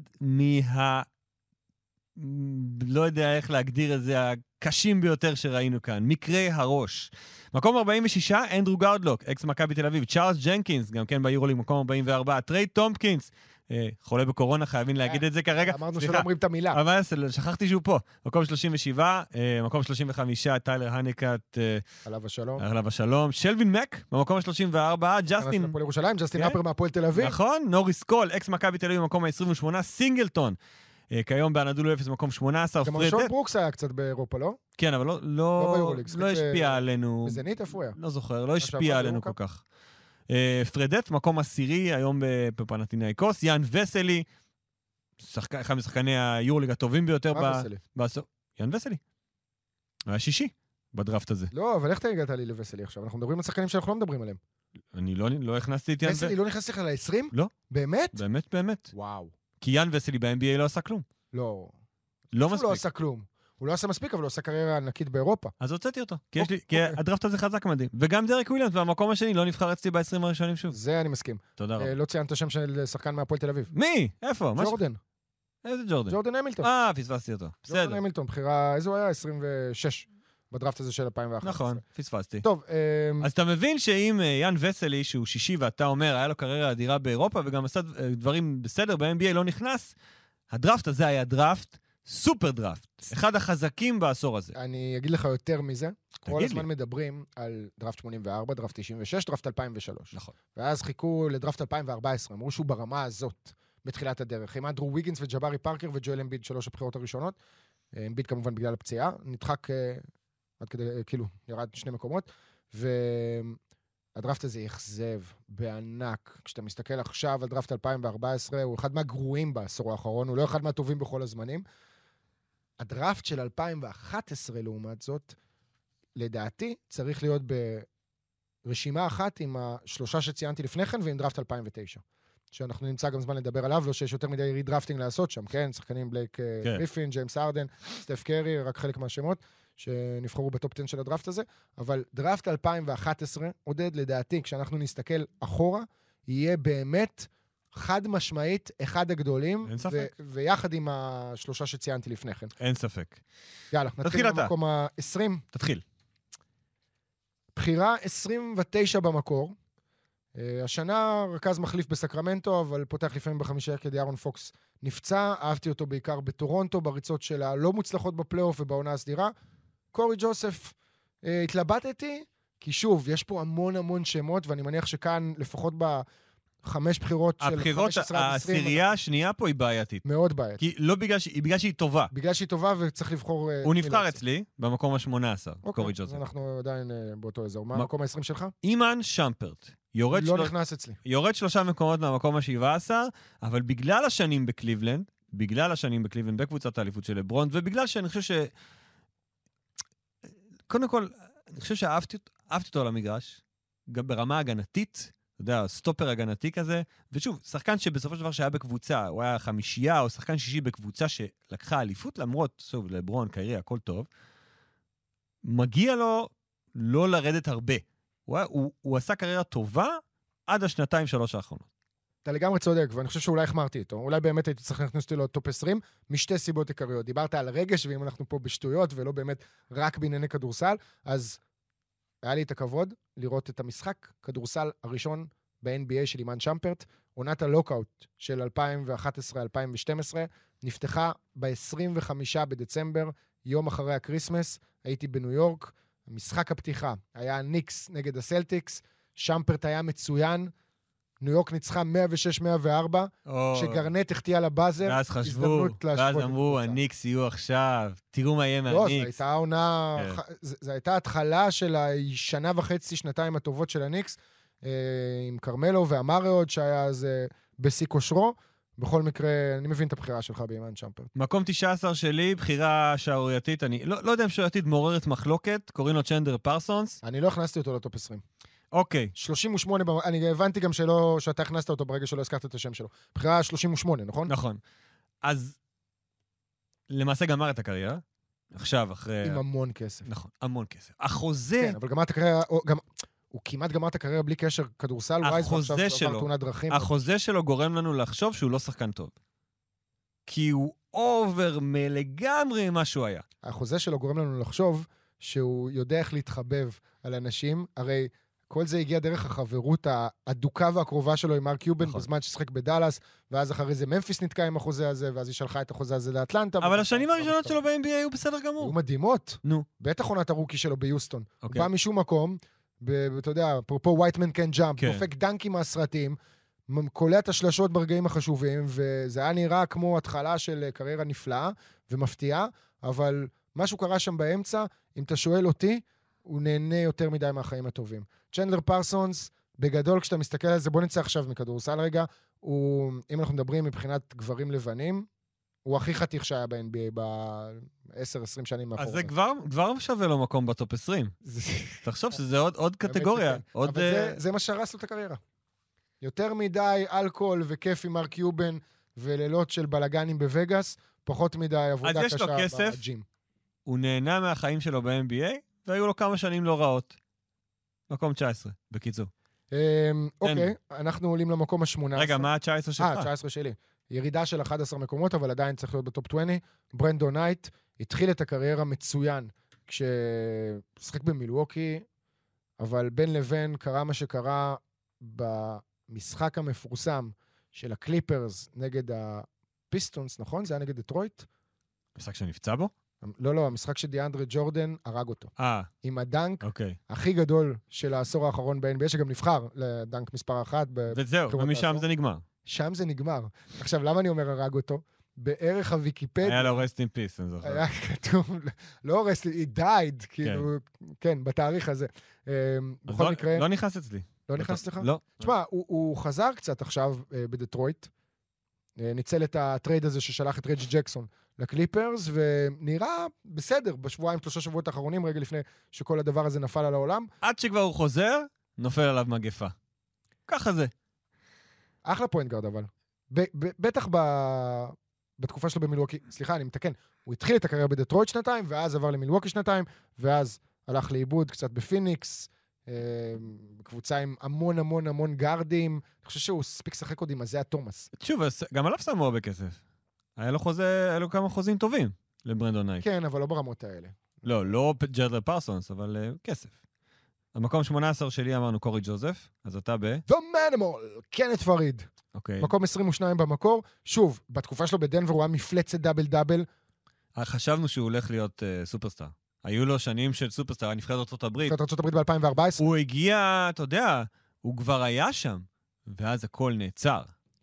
לא יודע איך להגדיר את זה, הקשים ביותר שראינו כאן. מקרה הראש. מקום 46, אנדרו גארדלוק, אקס מכבי תל אביב. צ'ארלס ג'נקינס, גם כן ביורוליג, מקום 44. טריי טומפקינס, חולה בקורונה, חייבים להגיד את זה כרגע. אמרנו שלא אומרים את המילה. אבל שכחתי שהוא פה. מקום 37, מקום 35, טיילר הניקט. עליו השלום. עליו השלום. שלווין מק, במקום ה-34, ג'סטין. הפועל ירושלים, ג'סטין אפר מהפועל תל אביב. נכון, נוריס קול, אקס מכבי תל אביב, במקום ה-28, סינגלטון. כיום באנדולו 0, מקום 18. גם ראשון ברוקס היה קצת באירופה, לא? כן, אבל לא השפיע עלינו. בזנית, איפה הוא היה? לא זוכר, לא השפיע עלינו כל כך. פרדט, מקום 10, היום בפנתינייקוס. יאן וסלי, אחד משחקני היורליג הטובים ביותר. מה וסלי? יאן וסלי. היה שישי בדראפט הזה. לא, אבל איך אתה הגעת לי לווסלי עכשיו? אנחנו מדברים על שחקנים שאנחנו לא מדברים עליהם. אני לא הכנסתי את יאן וסלי. וסלי לא נכנס לך ל-20? לא. באמת? באמת. וואו. כי יאן וסלי ב-NBA לא עשה כלום. לא. לא הוא מספיק. לא עשה כלום. הוא לא עשה מספיק, אבל הוא עשה קריירה ענקית באירופה. אז הוצאתי אותו. כי הדראפט הזה חזק מדהים. וגם דרק וויליאמס, והמקום השני לא נבחר אצלי ב-20 הראשונים שוב. זה אני מסכים. תודה רבה. לא ציינת השם של שחקן מהפועל תל אביב. מי? איפה? ג'ורדן. איזה ג'ורדן? ג'ורדן המילטון. פספסתי אותו. ג'ורדן בסדר. המילטון, בחירה, איזה הוא היה? 26 בדראפט הזה של 2011. נכון, פספסתי. טוב, אז אתה מבין שאם יאן וסלי, שהוא שישי, ואתה אומר, היה לו קריירה אדירה באירופה, וגם עשה דברים בסדר, ב-NBA לא נכנס, הדראפט הזה היה דראפט, סופר דראפט. אחד החזקים בעשור הזה. אני אגיד לך יותר מזה. כל לי. הזמן מדברים על דראפט 84, דראפט 96, דראפט 2003. נכון. ואז חיכו לדראפט 2014, אמרו שהוא ברמה הזאת, בתחילת הדרך. עם אנדרו ויגינס וג'בארי פארקר וג'ואל אמביד, 3 הבחירות הראשונות. אמביד כמובן בגלל הפציעה, נדחק עד כדי, כאילו, ירד 2 מקומות. והדראפט הזה יחזב בענק. כשאתה מסתכל עכשיו על דראפט 2014, הוא אחד מהגרועים בעשור האחרון, הוא לא אחד מהטובים בכל הזמנים. הדראפט של 2011, לעומת זאת, לדעתי, צריך להיות ברשימה אחת עם השלושה שציינתי לפני כן, ועם דראפט 2009. שאנחנו נמצא גם זמן לדבר עליו, לא שיש יותר מדי רידרפטינג לעשות שם, כן? שחקנים בלייק גריפין, ג'יימס ארדן, סטף קרי, רק חלק מהשמות שנבחרו בטופ 10 של הדראפט הזה. אבל דראפט 2011, עודד, לדעתי, כשאנחנו נסתכל אחורה, יהיה באמת חד משמעית, אחד הגדולים, אין ספק. ויחד עם השלושה שציינתי לפני כן. אין ספק. יאללה, נתחיל במקום ה-20. תתחיל. בחירה 29 במקור. השנה רכז מחליף בסקרמנטו, אבל פותח לפעמים בחמישייה כדי אהרון פוקס נפצע. אהבתי אותו בעיקר בטורונטו, בריצות שלה לא מוצלחות בפלייאוף ובעונה הסדירה. קורי ג'וסף, התלבטתי, כי שוב, יש פה המון שמות, ואני מניח שכאן לפחות בחמש בחירות של 15 עד 20. העשירייה השנייה פה היא בעייתית. מאוד בעייתית. כי לא בגלל שהיא טובה. בגלל שהיא טובה וצריך לבחור... הוא נבחר אצלי במקום ה-18, קורי ג'וזף. אנחנו עדיין באותו אזור. מה המקום ה-20 שלך? אימן שמפרט. לא נכנס אצלי. יורד 3 מקומות מהמקום ה-17, אבל בגלל השנים בקליבלנד, בקבוצת האליפות של לברון, ובגלל שאני חושב קודם כל, אני חושב שאהבתי אותו על המגרש, גם ברמה הגנתית, אתה יודע, סטופר הגנתי כזה, ושוב, שחקן שבסופו של דבר שהיה בקבוצה, הוא היה חמישייה, או שחקן שישי בקבוצה שלקחה אליפות, למרות, שוב, לברון, קיירי, הכל טוב, מגיע לו לא לרדת הרבה. הוא עשה קריירה טובה עד 2-3 האחרונות. אתה לגמרי צודק, ואני חושב שאולי החמרתי איתו. אולי באמת הייתי צריך להכניס אותי לטופ 20, משתי סיבות עיקריות. דיברת על רגש, ואם אנחנו פה בשטויות, ולא באמת רק בענייני כדורסל, אז היה לי את הכבוד לראות את המשחק כדורסל הראשון ב-NBA של אימן שמפרט. עונת הלוקאוט של 2011-2012 נפתחה ב-25 בדצמבר, יום אחרי הקריסמס. הייתי בניו יורק, משחק הפתיחה היה ניקס נגד הסלטיקס, שמפרט היה מצוין, ניו יורק ניצחה 106-104, שגרנט החטיאה לבאזר, ואז חשבו, ואז אמרו, הניקס יהיו עכשיו, תראו מה יהיה מהניקס. לא, זו הייתה עונה, זו הייתה התחלה של השנה וחצי, שנתיים הטובות של הניקס, עם קרמלו ואמריוד, שהיה אז בשיא כושרו. בכל מקרה, אני מבין את הבחירה שלך באימן שמפרט. מקום 19 שלי, בחירה שערורייתית, אני לא יודע אם שערורייתית מעוררת מחלוקת, קוראים לו צ'נדלר פרסונס. אני לא הכנסתי אותו לטופ 20. אוקיי. 38, אני הבנתי גם שאתה הכנסת אותו ברגע שלא הזכרת את השם שלו. בחירה 38, נכון? נכון. אז למעשה גמר את הקריירה. עכשיו, אחרי... עם המון כסף. נכון, המון כסף. החוזה... כן, אבל גמר את הקריירה, הוא כמעט גמר את הקריירה בלי קשר כדורסל, החוזה שלו, תאונת דרכים. החוזה שלו גורם לנו לחשוב שהוא לא שחקן טוב. כי הוא אובר מלגמרי מה שהוא היה. החוזה שלו גורם לנו לחשוב שהוא יודע איך להתחבב על אנשים, הרי כל זה הגיע דרך החברות האדוקה והקרובה שלו עם מרק קיובן, בזמן ששחק בדלס, ואז אחרי זה ממפיס נתקע עם החוזה הזה, ואז היא שלחה את החוזה הזה לאטלנטה. אבל השנים הראשונות שלו ב-NBA היו בסדר גמור. היו מדהימות. נו. בטח עונת הרוקי שלו ביוסטון. הוא בא משום מקום, אתה יודע, אפרופו ווייטמן קן ג'אמפ, דופק דנקים מהסרטים, קולע את השלשות ברגעים החשובים, וזה היה נראה כמו התחלה של קריירה נפלאה ומפתיעה, אבל משהו קרה שם באמצע, אם אתה שואל אותי, הוא נהנה יותר מדי מהחיים הטובים. צ'נדלר פרסונס, בגדול, כשאתה מסתכל על זה, בוא נצא עכשיו מכדורסל רגע, אם אנחנו מדברים מבחינת גברים לבנים, הוא הכי חתיך שהיה ב-NBA ב-10-20 שנים מאחורי. אז זה כבר שווה לו מקום בטופ 20. תחשוב שזה עוד קטגוריה. אבל זה מה שהרס לו את הקריירה. יותר מדי אלכוהול וכיף עם מרק קיובן ולילות של בלגנים בווגאס, פחות מדי עבודה קשה בג'ים. אז יש לו כסף, הוא נהנה מהחיים שלו ב-NBA, והיו לו כמה שנים לא רעות. מקום 19, בקיצור. אוקיי, אנחנו עולים למקום ה-18. רגע, מה ה-19 שלך? 19 שלי. ירידה של 11 מקומות, אבל עדיין צריך להיות בטופ 20. ברנדון נייט התחיל את הקריירה מצוין, כששחק במילווקי, אבל בין לבין קרה מה שקרה במשחק המפורסם של הקליפרס נגד הפיסטונס, נכון? זה היה נגד דטרויט? משחק שנפצע בו? לא, המשחק שדיאנדרה ג'ורדן הרג אותו. עם הדנק הכי גדול של העשור האחרון ב-NBA, שגם נבחר לדנק מספר 1. וזהו, ומשם זה נגמר. שם זה נגמר. עכשיו, למה אני אומר הרג אותו? בערך הוויקיפדיה... היה לו rest in peace, אני זוכר. היה כתוב, לא rest, he died, כאילו, כן, בתאריך הזה. בכל מקרה... לא נכנס אצלי. לא נכנס לך? לא. תשמע, הוא חזר קצת עכשיו בדטרויט, ניצל את הטרייד הזה ששלח את רג'י ג'קסון לקליפרס, ונראה בסדר, בשבועיים, 3 שבועות האחרונים, רגע לפני שכל הדבר הזה נפל על העולם. עד שכבר הוא חוזר, נופל עליו מגפה. ככה זה. אחלה פוינט גארד, אבל. בטח בתקופה שלו במילווקי, סליחה, אני מתקן, הוא התחיל את הקריירה בדטרויט 2 ואז עבר למילווקי 2 ואז הלך לאיבוד קצת בפיניקס, קבוצה עם המון המון המון גארדים. אני חושב שהוא ספיק שחק עוד עם הזיה תומאס. שוב, גם עליו שמו הרבה כסף. היה לו כמה חוזים טובים לברנדון נייט. כן, אבל לא ברמות האלה. לא ג'רדלר פרסונס, אבל כסף. המקום 18 שלי אמרנו קורי ג'וזף, אז אתה The Manimal, קנת פריד. אוקיי. מקום 22 במקור. שוב, בתקופה שלו בדנבר הוא היה מפלצת דאבל. חשבנו שהוא הולך להיות סופרסטאר. היו לו שנים של סופרסטאר, נבחרת ארצות הברית. נבחרת ארצות הברית ב-2014. הוא הגיע, אתה יודע, הוא כבר היה שם, ואז הכל נעצר.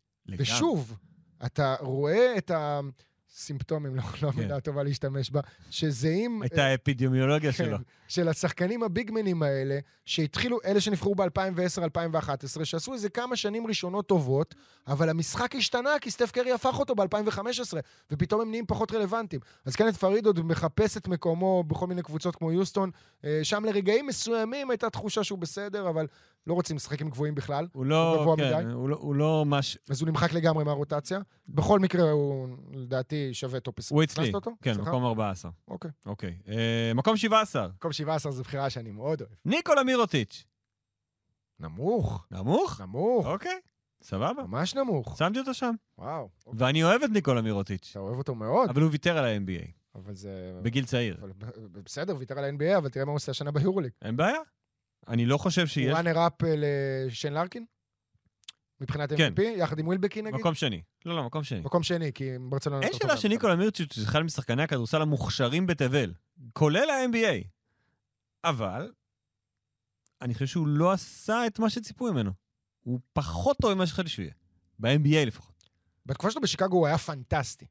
ושוב, אתה רואה את סימפטומים, לא מידה טובה להשתמש בה, שזהים... את האפידמיולוגיה שלו. של השחקנים הביגמנים האלה, שהתחילו, אלה שנבחרו ב-2010-2011, שעשו איזה כמה שנים ראשונות טובות, אבל המשחק השתנה, כי סטף קרי הפך אותו ב-2015, ופתאום הם נהיים פחות רלוונטיים. אז קנת פריד עוד מחפש את מקומו בכל מיני קבוצות כמו יוסטון, שם לרגעים מסוימים הייתה תחושה שהוא בסדר, אבל לא רוצים משחקים גבוהים בכלל. הוא לא, כן, הוא לא מש... אז הוא נמחק לגמרי מהרוטציה. בכל מקרה הוא, לדעתי, שווה טופ 20. הוא אצלי, כן, מקום 14. אוקיי. מקום 17. מקום 17 זו בחירה שאני מאוד אוהב. ניקולה מירוטיץ'. נמוך. נמוך? נמוך. אוקיי, סבבה. ממש נמוך. שמתי אותו שם. וואו. ואני אוהב את ניקולה מירוטיץ'. אתה אוהב אותו מאוד. אבל הוא ויתר על ה-NBA. אבל זה... בגיל צעיר. בסדר, ויתר על ה-NBA, אבל תראה מה הוא עושה השנה ביורוליג. אין בעיה. אני לא חושב שיש... הוא ראנר אפ לשיין לארקין? מבחינת MVP, יחד עם ווילבקי נגיד? מקום שני. לא, מקום שני. מקום שני, כי ברצלונה... אין שאלה שניקולה מירוטיץ' זה אחד משחקני הכדורסל המוכשרים בתבל, כולל ה-NBA. אבל אני חושב שהוא לא עשה את מה שציפו ממנו. הוא פחות טוב ממה שחשבתי שהוא יהיה. ב-NBA לפחות. בתקופה שלו בשיקגו הוא היה פנטסטי.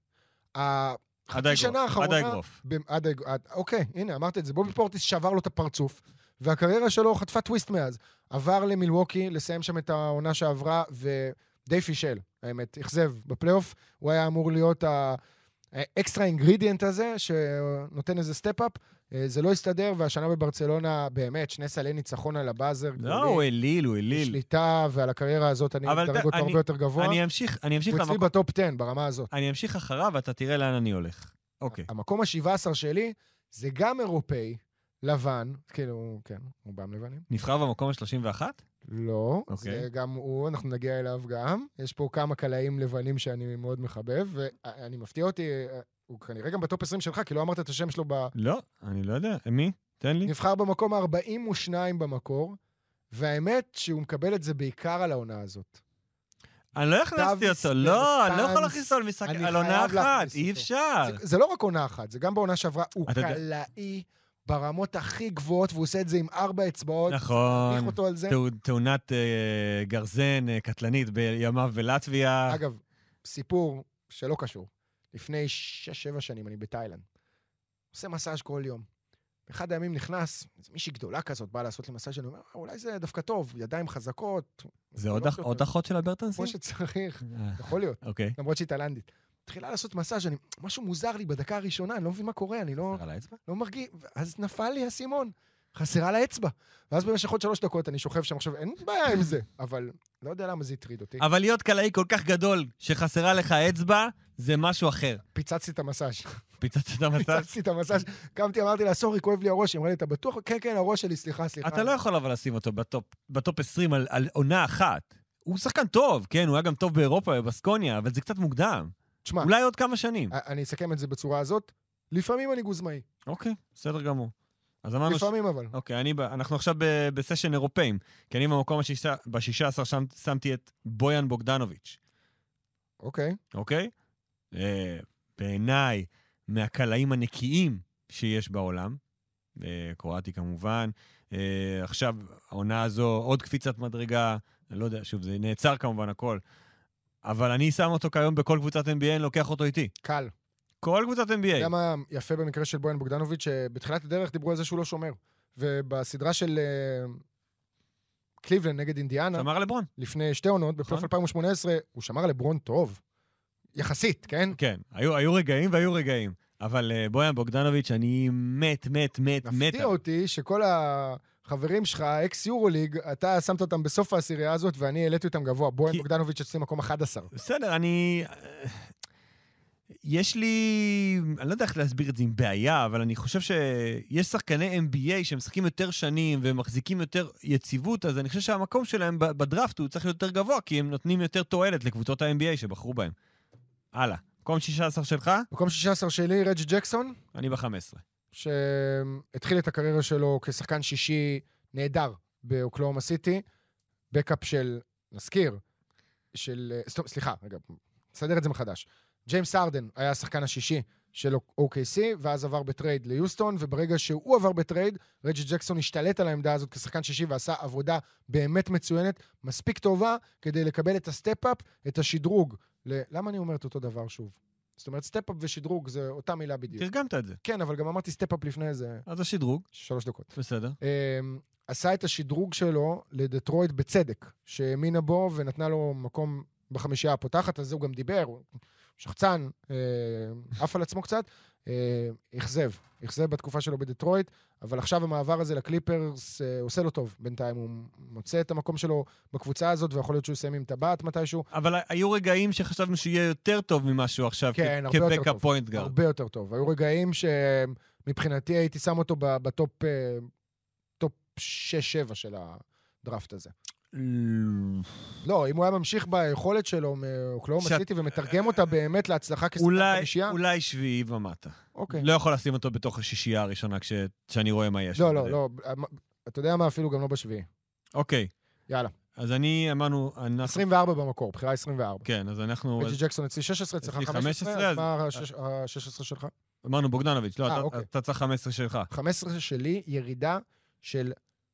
חצי שנה האחרונה... עד האגרוף. אוקיי, הנה, אמרת את זה. בובי פורטיס שבר לו את הפרצוף, והקריירה שלו חטפה טוויסט מאז. עבר למילווקי, לסיים שם את העונה שעברה, ודי פישל, האמת, אכזב בפלייאוף. הוא היה אמור להיות האקסטרה אינגרידיאנט הזה, שנותן איזה סטפ-אפ. זה לא הסתדר, והשנה בברצלונה, באמת, 2 סלי ניצחון על הבאזר. לא, הוא אליל. שליטה, ועל הקריירה הזאת אני מדרג אותו הרבה יותר גבוה. אני אמשיך הוא אצלי בטופ 10, ברמה הזאת. אני אמשיך אחריו, ואתה תראה לאן אני הולך. אוקיי. המקום ה-17 שלי, זה גם אירופאי, לבן, כאילו, כן, הוא בם לבנים. נבחר במקום ה-31? לא, אוקיי. זה גם הוא, אנחנו נגיע אליו גם. יש פה כמה קלעים לבנים שאני מאוד מחבב, ואני מפתיע אותי, הוא כנראה גם בטופ 20 שלך, כי לא אמרת את השם שלו לא, אני לא יודע. מי? תן לי. נבחר במקום ה-42 במקור, והאמת שהוא מקבל את זה בעיקר על העונה הזאת. אני לא הכנסתי אותו, לא, אני לא יכול להכניס אותו למשחק, על עונה אחת, אי אפשר. זה לא רק עונה אחת, זה גם בעונה שעברה, הוא קלעי ברמות הכי גבוהות, והוא עושה את זה עם 4 אצבעות. נכון, תאונת גרזן קטלנית בימיו בלטביה. אגב, סיפור שלא קשור. לפני 6-7 שנים אני בתאילנד. עושה מסאז' כל יום. באחד הימים נכנס, מישהי גדולה כזאת, באה לעשות לי מסאז', אני אומר, אולי זה דווקא טוב, ידיים חזקות. זה עוד אחות של אלברטנסי? כמו שצריך, יכול להיות. למרות שהיא תאילנדית. התחילה לעשות מסאז', משהו מוזר לי בדקה הראשונה, אני לא מבין מה קורה, אני לא מרגיש, אז נפל לי הסימון, חסרה לאצבע. ואז במשך עוד 3 דקות אני שוכב שם, עכשיו אין בעיה עם זה, אבל לא יודע למה זה יטריד אותי. אבל להיות קלעי כל כך גדול שחסרה לך אצבע, זה משהו אחר. פיצצתי את המסאז'. פיצצתי את המסאז'. קמתי, אמרתי לה, סורי, כואב לי הראש. אמרה לי, אתה בטוח? כן, הראש שלי, סליחה. אתה לא יכול אבל לשים אותו בטופ 20 על עונה אחת. הוא שחקן טוב, כן, הוא היה גם טוב באירופה, בסקוניה, אבל זה קצת מוקדם. תשמע, אולי עוד כמה שנים. אני אסכם את זה בצורה הזאת. לפעמים אני גוזמאי. אוקיי, בסדר גמור. לפעמים אבל. אוקיי, אנחנו עכשיו בסשן אירופאים, כי אני במקום ב-16 שמתי את בויאן בוגדנוביץ'. אוקיי. אוקיי? בעיניי, מהקלעים הנקיים שיש בעולם, קרואטי כמובן, עכשיו, העונה הזו, עוד קפיצת מדרגה, אני לא יודע, שוב, זה נעצר כמובן הכל, אבל אני שם אותו כיום בכל קבוצת NBA, אני לוקח אותו איתי. קל. כל קבוצת NBA. אתה יודע מה יפה במקרה של בויאן בוגדנוביץ', שבתחילת הדרך דיברו על זה שהוא לא שומר. ובסדרה של קליבלנד נגד אינדיאנה, שמר לברון. לפני 2 עונות, בפלייאוף 2018, הוא שמר לברון טוב. יחסית, כן? כן, היו רגעים והיו רגעים. אבל בויאן בוגדנוביץ', אני מת. מפתיע אותי שכל החברים שלך, אקס יורוליג, אתה שמת אותם בסוף העשירייה הזאת, ואני העליתי אותם גבוה. בויאן בוגדנוביץ' אצלי מקום 11. בסדר, יש לי, אני לא יודע איך להסביר את זה עם בעיה, אבל אני חושב שיש שחקני NBA שמשחקים יותר שנים ומחזיקים יותר יציבות, אז אני חושב שהמקום שלהם בדראפט הוא צריך להיות יותר גבוה, כי הם נותנים יותר תועלת לקבוצות ה-NBA שבחרו בהם. הלאה. מקום 16 שלך? מקום 16 שלי, רג'י ג'קסון. אני ב-15. שהתחיל את הקריירה שלו כשחקן שישי נהדר באוקלאומה סיטי, בקאפ של, נזכיר, סליחה, רגע, נסדר את זה מחדש. ג'יימס ארדן היה השחקן השישי של OKC, ואז עבר בטרייד ליוסטון, וברגע שהוא עבר בטרייד, רג'י ג'קסון השתלט על העמדה הזאת כשחקן שישי, ועשה עבודה באמת מצוינת, מספיק טובה, כדי לקבל את הסטפ-אפ, את השדרוג. למה אני אומר את אותו דבר שוב? זאת אומרת, סטפ-אפ ושדרוג זה אותה מילה בדיוק. תרגמת את זה. כן, אבל גם אמרתי סטפ-אפ לפני זה. אז השדרוג? 3 דקות. בסדר. עשה את השדרוג שלו לדטרויט בצדק, שהאמינה בו ונתנה לו מקום ב5 הפותחת, אז הוא גם דיבר, הוא שחצן, עף על עצמו קצת, אכזב בתקופה שלו בדטרויט, אבל עכשיו המעבר הזה לקליפרס עושה לו טוב בינתיים, הוא מוצא את המקום שלו בקבוצה הזאת, ויכול להיות שהוא יסיים עם טבעת מתישהו. אבל היו רגעים שחשבנו שיהיה יותר טוב ממשהו עכשיו, כן, כבקאפ פוינט גארד. הרבה יותר טוב. היו רגעים שמבחינתי הייתי שם אותו בטופ 6-7 של הדראפט הזה. לא, אם הוא היה ממשיך ביכולת שלו מאוקלאומה סיטי ומתרגם אותה באמת להצלחה כשחקן חמישייה. אולי 7 ומטה. אוקיי. לא יכול לשים אותו בתוך השישייה הראשונה כשאני רואה מה יש. לא. אתה יודע מה, אפילו גם לא ב7. אוקיי. יאללה. אז אמרנו... 24 במקור, בחירה 24. כן, אז אנחנו... רג'י ג'קסון אצלי 16, אצלך 15, אז מה ה-16 שלך? אמרנו בוגדנוביץ', לא, אתה צריך 15 שלך. 15 שלי, ירידה של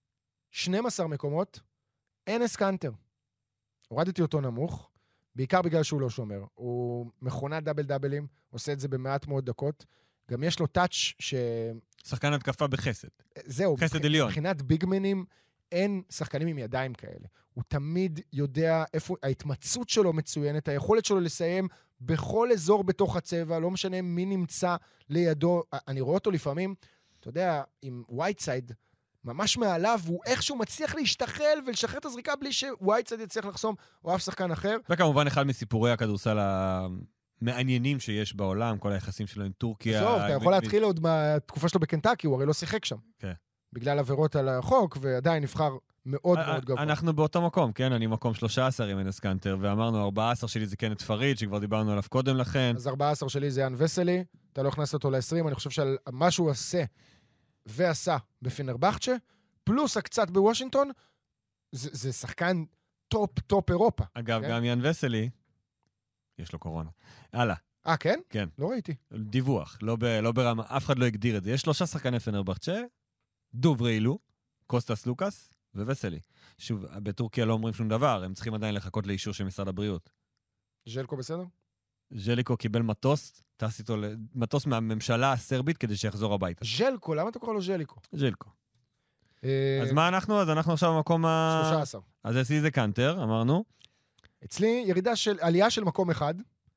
12 מקומות, אנס קנטר. הורדתי אותו נמוך, בעיקר בגלל שהוא לא שומר. הוא מכונת דאבל-דאבלים, עושה את זה במעט מאוד דקות. גם יש לו טאץ' שחקן התקפה בחסד. זהו. חסד עליון. מבחינת ביגמנים, אין שחקנים עם ידיים כאלה. הוא תמיד יודע איפה, ההתמצאות שלו מצוינת, היכולת שלו לסיים בכל אזור בתוך הצבע, לא משנה מי נמצא לידו. אני רואה אותו לפעמים, אתה יודע, עם ווייטסייד, ממש מעליו, הוא איכשהו מצליח להשתחל ולשחרר את הזריקה בלי שווייטסייד יצליח לחסום, או אף שחקן אחר. וכמובן אחד מסיפורי הכדורסל המעניינים שיש בעולם, כל היחסים שלו עם טורקיה. זהו, אתה יכול להתחיל עוד מהתקופה שלו בקנטקי, הוא הרי לא שיחק שם. כן. בגלל עבירות על החוק, ועדיין נבחר מאוד מאוד גבוה. אנחנו באותו מקום, כן? אני מקום 13 עם אנס קנטר, ואמרנו 14 שלי זה קנט פריד, שכבר דיברנו עליו קודם לכן. אז 14 שלי זה יאן וסלי, אתה לא הכנסת אותו ל-20, אני חושב שעל מה שהוא עשה ועשה בפנרבחצ'ה, פלוס הקצת בוושינגטון, זה שחקן טופ אירופה. אגב, כן? גם יאן וסלי, יש לו קורונה. הלאה. כן? כן. לא ראיתי. דיווח, לא ברמה, אף אחד לא הגדיר את זה. יש 3 שחקני פנרבחצ'ה, דוב ריילו, קוסטס לוקאס ווסלי. שוב, בטורקיה לא אומרים שום דבר, הם צריכים עדיין לחכות לאישור של משרד הבריאות. ז'לקו בסדר? ז'ליקו קיבל מטוס, טס איתו מטוס מהממשלה הסרבית כדי שיחזור הביתה. ז'לקו, למה אתה קורא לו ז'ליקו? ז'ליקו. אז מה אנחנו? אז אנחנו עכשיו במקום 13. אז אצלי זה קנטר, אמרנו. אצלי עלייה של מקום אחד,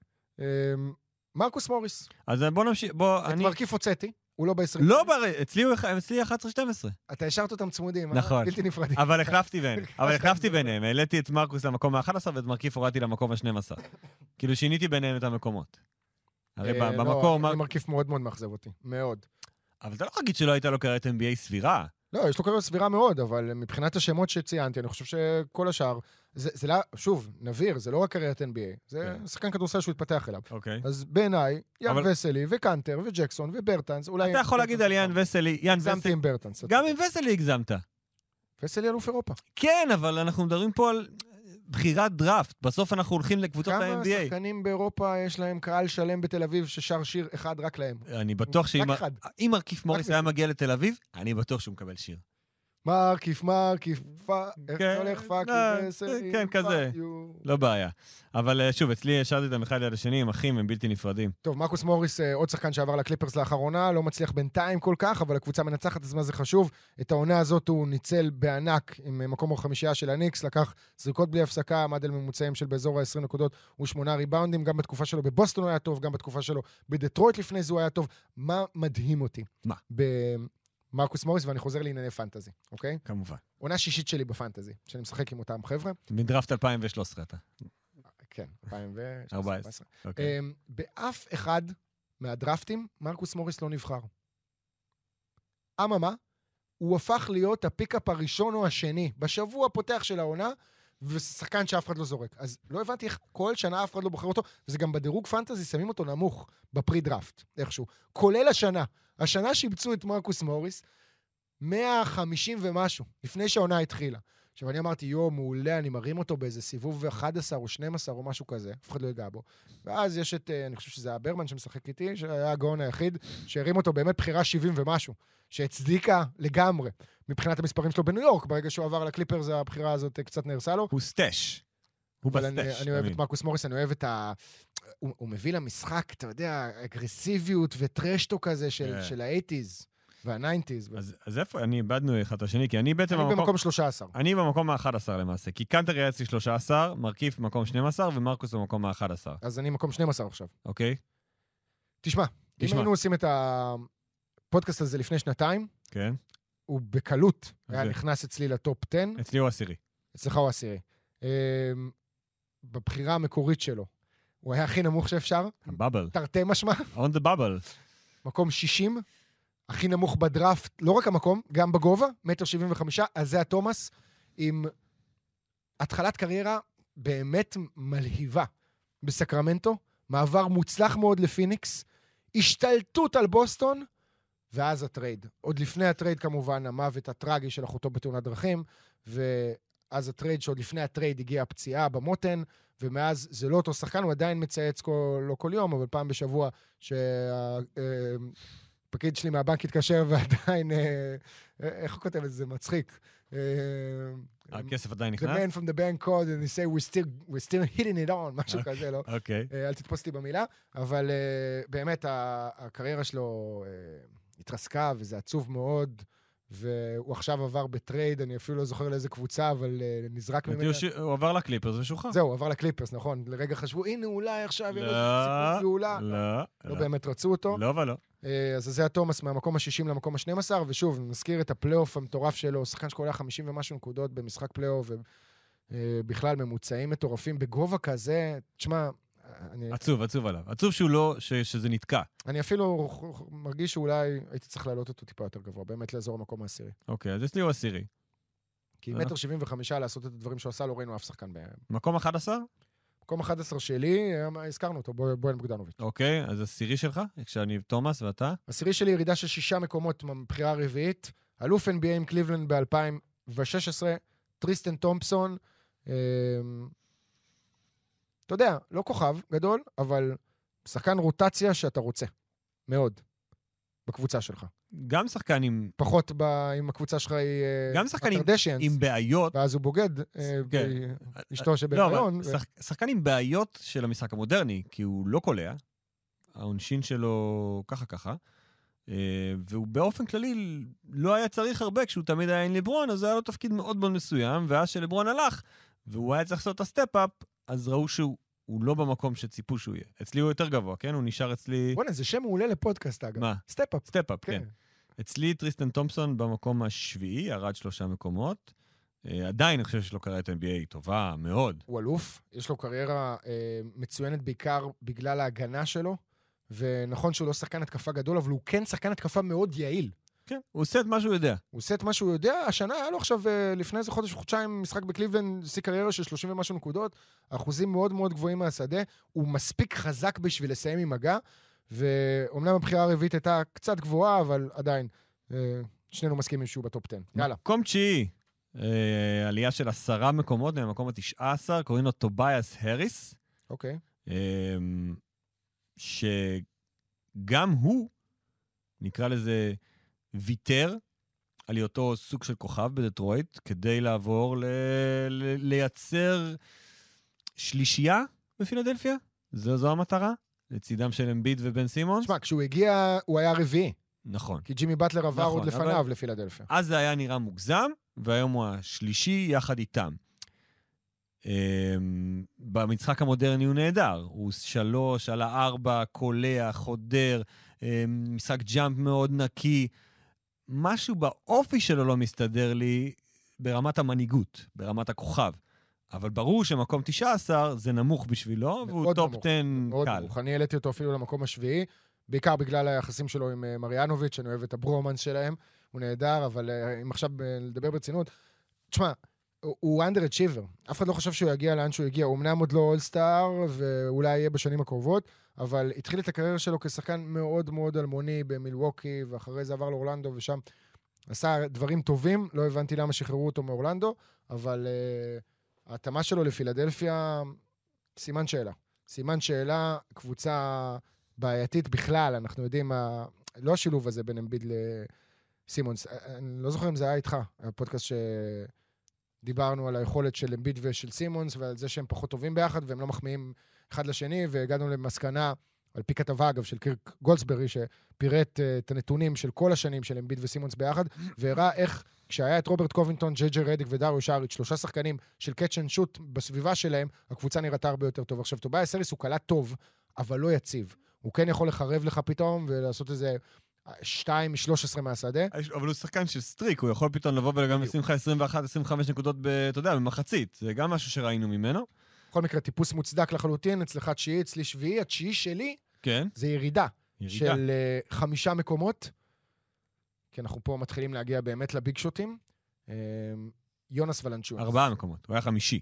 מרקוס מוריס. אז בוא נמשיך, את מרכיף הוצאתי, הוא לא ב-20. לא, אצלי 11-12. אתה השארת אותם צמודים, נכון. בלתי נפרדים. אבל החלפתי ביניהם. העליתי את מרקוס למקום ה-11 ואת מרכיף הורדתי למקום ה-12. כאילו שיניתי ביניהם את המקומות. הרי במקום... לא, מרכיף מאוד מאוד מאכזב אותי, מאוד. אבל אתה לא אגיד שלא הייתה לו קריירת NBA סבירה. לא, יש לו קריירה סבירה מאוד, אבל מבחינת השמות שציינתי, אני חושב שכל השאר, זה לא, שוב, נביר, זה לא רק קריירת NBA, זה שחקן כדורסל שהוא התפתח אליו. אוקיי. אז בעיניי, יאן וסלי וקנטר וג'קסון וברטנס, אולי... אתה יכול להגיד על יאן וסלי, הגזמתי עם ברטנס. גם עם וסלי הגזמת. וסלי אלוף אירופה. כן, אבל אנחנו מדברים פה על בחירת דראפט. בסוף אנחנו הולכים לקבוצות ה-NBA. כמה שחקנים באירופה יש להם קהל שלם בתל אביב ששר שיר אחד רק להם? אני בטוח שאם מרכיף מוריס היה מגיע לתל אביב, אני בטוח שהוא מקבל שיר. מרכיף, איך זה הולך פאקי וסלי? כן, כזה. לא בעיה. אבל שוב, אצלי השארתי אותם אחד ליד השני, הם אחים, הם בלתי נפרדים. טוב, מרקוס מוריס, עוד שחקן שעבר לקליפרס לאחרונה, לא מצליח בינתיים כל כך, אבל הקבוצה מנצחת, אז מה זה חשוב? את העונה הזאת הוא ניצל בענק עם מקום החמישייה של הניקס, לקח זריקות בלי הפסקה, עמד על ממוצעים של באזור ה-20 נקודות ו8 ריבאונדים, גם בתקופה שלו בבוסטון הוא היה טוב, גם בתקופה שלו בדטרויט לפני זה הוא היה טוב. מה מדהים אותי? מה? מרקוס מוריס, ואני חוזר לענייני פנטזי, אוקיי? כמובן. עונה שישית שלי בפנטזי, שאני משחק עם אותם חבר'ה. מדראפט 2013 אתה. כן, 2014. באף אחד מהדרפטים, מרקוס מוריס לא נבחר. אממה, הוא הפך להיות הפיקאפ הראשון או השני, בשבוע הפותח של העונה, ושחקן שאף אחד לא זורק. אז לא הבנתי איך כל שנה אף אחד לא בוחר אותו, וזה גם בדירוג פנטזי, שמים אותו נמוך בפרי דראפט, איכשהו. כולל השנה. השנה שיבצו את מרקוס מוריס, 150 ומשהו, לפני שהעונה התחילה. עכשיו אני אמרתי, מעולה, אני מרים אותו באיזה סיבוב 11 או 12 או משהו כזה, אף אחד לא יגע בו. ואז יש את, אני חושב שזה הברמן שמשחק איתי, שהיה הגאון היחיד, שהרים אותו באמת בחירה 70 ומשהו, שהצדיקה לגמרי, מבחינת המספרים שלו בניו יורק, ברגע שהוא עבר לקליפרס, הבחירה הזאת קצת נהרסה לו. הוא סטש. הוא בסטש. אני אוהב את מרקוס מוריס, אני אוהב את הוא מביא למשחק, אתה יודע, אגרסיביות וטרשטו כזה של ה-80s. וה-90s. אז איפה? אני איבדנו אחד את השני, כי אני בעצם... אני במקום 13. אני במקום ה-11 למעשה, כי קנטר היה אצלי 13, מרכיף במקום 12, ומרקוס במקום ה-11. אז אני במקום 12 עכשיו. אוקיי. תשמע, אם היינו עושים את הפודקאסט הזה לפני שנתיים, כן. הוא בקלות היה נכנס אצלי לטופ 10. אצלי הוא 10. אצלך הוא 10. בבחירה המקורית שלו, הוא היה הכי נמוך שאפשר. הבאבל. תרתי משמע. On the bubble. מקום 60. הכי נמוך בדראפט, לא רק המקום, גם בגובה, 1.75 מטר, אז זה התומאס, עם התחלת קריירה באמת מלהיבה בסקרמנטו, מעבר מוצלח מאוד לפיניקס, השתלטות על בוסטון, ואז הטרייד. עוד לפני הטרייד כמובן, המוות הטרגי של אחותו בתאונת דרכים, ואז הטרייד, שעוד לפני הטרייד הגיעה הפציעה במותן, ומאז זה לא אותו שחקן, הוא עדיין מצייץ לא כל יום, אבל פעם בשבוע פקיד שלי מהבנק התקשר ועדיין, איך הוא כותב את זה? מצחיק. הכסף עדיין נכנס? The man from the bank called and they say we're still hitting it on, משהו כזה, לא? אוקיי. אל תתפוס אותי במילה, אבל באמת הקריירה שלו התרסקה, וזה עצוב מאוד, והוא עכשיו עבר בטרייד, אני אפילו לא זוכר לאיזה קבוצה, אבל נזרק ממנה. הוא עבר לקליפרס ושוחרר. זהו, הוא עבר לקליפרס, נכון. לרגע חשבו, הנה אולי עכשיו יהיה לו סיפור גאולה. לא באמת רצו אותו. לא ולא. אז זה התומאס מהמקום ה-60 למקום ה-12, ושוב, נזכיר את הפלייאוף המטורף שלו, שחקן שקולה 50 ומשהו נקודות במשחק פלייאוף, ובכלל ממוצעים מטורפים בגובה כזה, תשמע, עצוב עליו. עצוב שהוא לא, שזה נתקע. אני אפילו מרגיש שאולי הייתי צריך להעלות אותו טיפה יותר גבוה, באמת לאזור המקום העשירי. אוקיי, אז אצלי הוא עשירי. כי 1.75 לעשות את הדברים שהוא עשה, לא ראינו אף שחקן בהם. מקום 11? מקום 11 שלי, הזכרנו אותו, בואן בוגדנוביץ'. אוקיי, אז עשירי שלך? כשאני תומאס ואתה? עשירי שלי ירידה של 6 מקומות מבחירה הרביעית, אלוף NBA עם קליבלנד ב-2016, טריסטן תומפסון, אתה יודע, לא כוכב גדול, אבל שחקן רוטציה שאתה רוצה. מאוד. בקבוצה שלך. גם שחקן עם... פחות עם הקבוצה שלך היא... גם שחקן עם בעיות. ואז הוא בוגד אשתו שבהיריון. לא, שחקן עם בעיות של המשחק המודרני, כי הוא לא קולע, העונשין שלו ככה, והוא באופן כללי לא היה צריך הרבה, כשהוא תמיד היה עם לברון, אז היה לו תפקיד מאוד מאוד מסוים, ואז שלברון הלך, והוא היה צריך לעשות את הסטפ-אפ, אז ראו שהוא לא במקום שציפו שהוא יהיה. אצלי הוא יותר גבוה, כן? הוא נשאר אצלי... בוא'נה, זה שם מעולה לפודקאסט, אגב. מה? סטפ-אפ. סטפ-אפ, כן. אצלי טריסטן תומפסון במקום השביעי, ירד 3 מקומות. עדיין אני חושב שיש לו קריירת NBA טובה מאוד. הוא אלוף, יש לו קריירה מצוינת בעיקר בגלל ההגנה שלו, ונכון שהוא לא שחקן התקפה גדול, אבל הוא כן שחקן התקפה מאוד יעיל. כן, הוא עושה את מה שהוא יודע. הוא עושה את מה שהוא יודע, השנה היה לו עכשיו, לפני איזה חודש וחודשיים, משחק בקליבלנד, עושה קריירה של 30 ומשהו נקודות, אחוזים מאוד מאוד גבוהים מהשדה, הוא מספיק חזק בשביל לסיים עם מגע, ואומנם הבחירה הרביעית הייתה קצת גבוהה, אבל עדיין, שנינו מסכימים שהוא בטופ 10. יאללה. מקום 9, עלייה של 10 מקומות, במקום ה-19, קוראים לו טובייס הריס. אוקיי. שגם הוא, נקרא לזה, ויתר על היותו סוג של כוכב בדטרויט, כדי לעבור לייצר שלישייה בפילדלפיה. זו המטרה, לצידם של אמביד ובן סימונס. תשמע, כשהוא הגיע, הוא היה רביעי. נכון. כי ג'ימי באטלר עבר עוד לפניו לפילדלפיה. אז זה היה נראה מוגזם, והיום הוא השלישי יחד איתם. במשחק המודרני הוא נהדר. הוא 3 על 4, קולע, חודר, משחק ג'אמפ מאוד נקי. משהו באופי שלו לא מסתדר לי ברמת המנהיגות, ברמת הכוכב. אבל ברור שמקום 19 זה נמוך בשבילו, והוא טופ 10 קל. אני העליתי אותו אפילו למקום השביעי, בעיקר בגלל היחסים שלו עם מריאנוביץ', אני אוהב את הברומנס שלהם, הוא נהדר, אבל אם עכשיו לדבר ברצינות, תשמע, הוא underachiever, אף אחד לא חושב שהוא יגיע לאן שהוא יגיע, הוא אמנם עוד לא אולסטאר, ואולי יהיה בשנים הקרובות, אבל התחיל את הקריירה שלו כשחקן מאוד מאוד אלמוני במילווקי, ואחרי זה עבר לאורלנדו, ושם עשה דברים טובים, לא הבנתי למה שחררו אותו מאורלנדו, אבל ההתאמה שלו לפילדלפיה, סימן שאלה. סימן שאלה, קבוצה בעייתית בכלל, אנחנו יודעים, לא השילוב הזה בין אמביד לסימונס, אני לא זוכר אם זה היה איתך, הפודקאסט שדיברנו על היכולת של אמביד ושל סימונס, ועל זה שהם פחות טובים ביחד, והם לא מחמיאים אחד לשני, והגענו למסקנה, על פי כתבה אגב של קירק גולדסברי, שפירט את הנתונים של כל השנים של אמביד וסימונס ביחד, והראה איך כשהיה את רוברט קובינגטון, ג'יי רדיק ודריו שריץ', 3 שחקנים של קאץ' אנד שוט בסביבה שלהם, הקבוצה נראתה הרבה יותר טוב. עכשיו, טובייס הריס הוא קלע טוב, אבל לא יציב. הוא כן יכול לחרב לך פתאום, ולעשות איזה 2 מ-13 מהשדה. אבל הוא שחקן של סטריק, הוא יכול פתאום לבוא וגם לשים לך 21-25 נקודות, אתה יודע, במחצית. זה גם משהו שראינו ממנו. בכל מקרה, טיפוס מוצדק לחלוטין, אצלך 9, אצלי 7, התשיעי שלי, כן. זה ירידה. של 5 מקומות, כי אנחנו פה מתחילים להגיע באמת לביג שוטים. יונס ולנצ'ונס. 4 מקומות, הוא היה 5.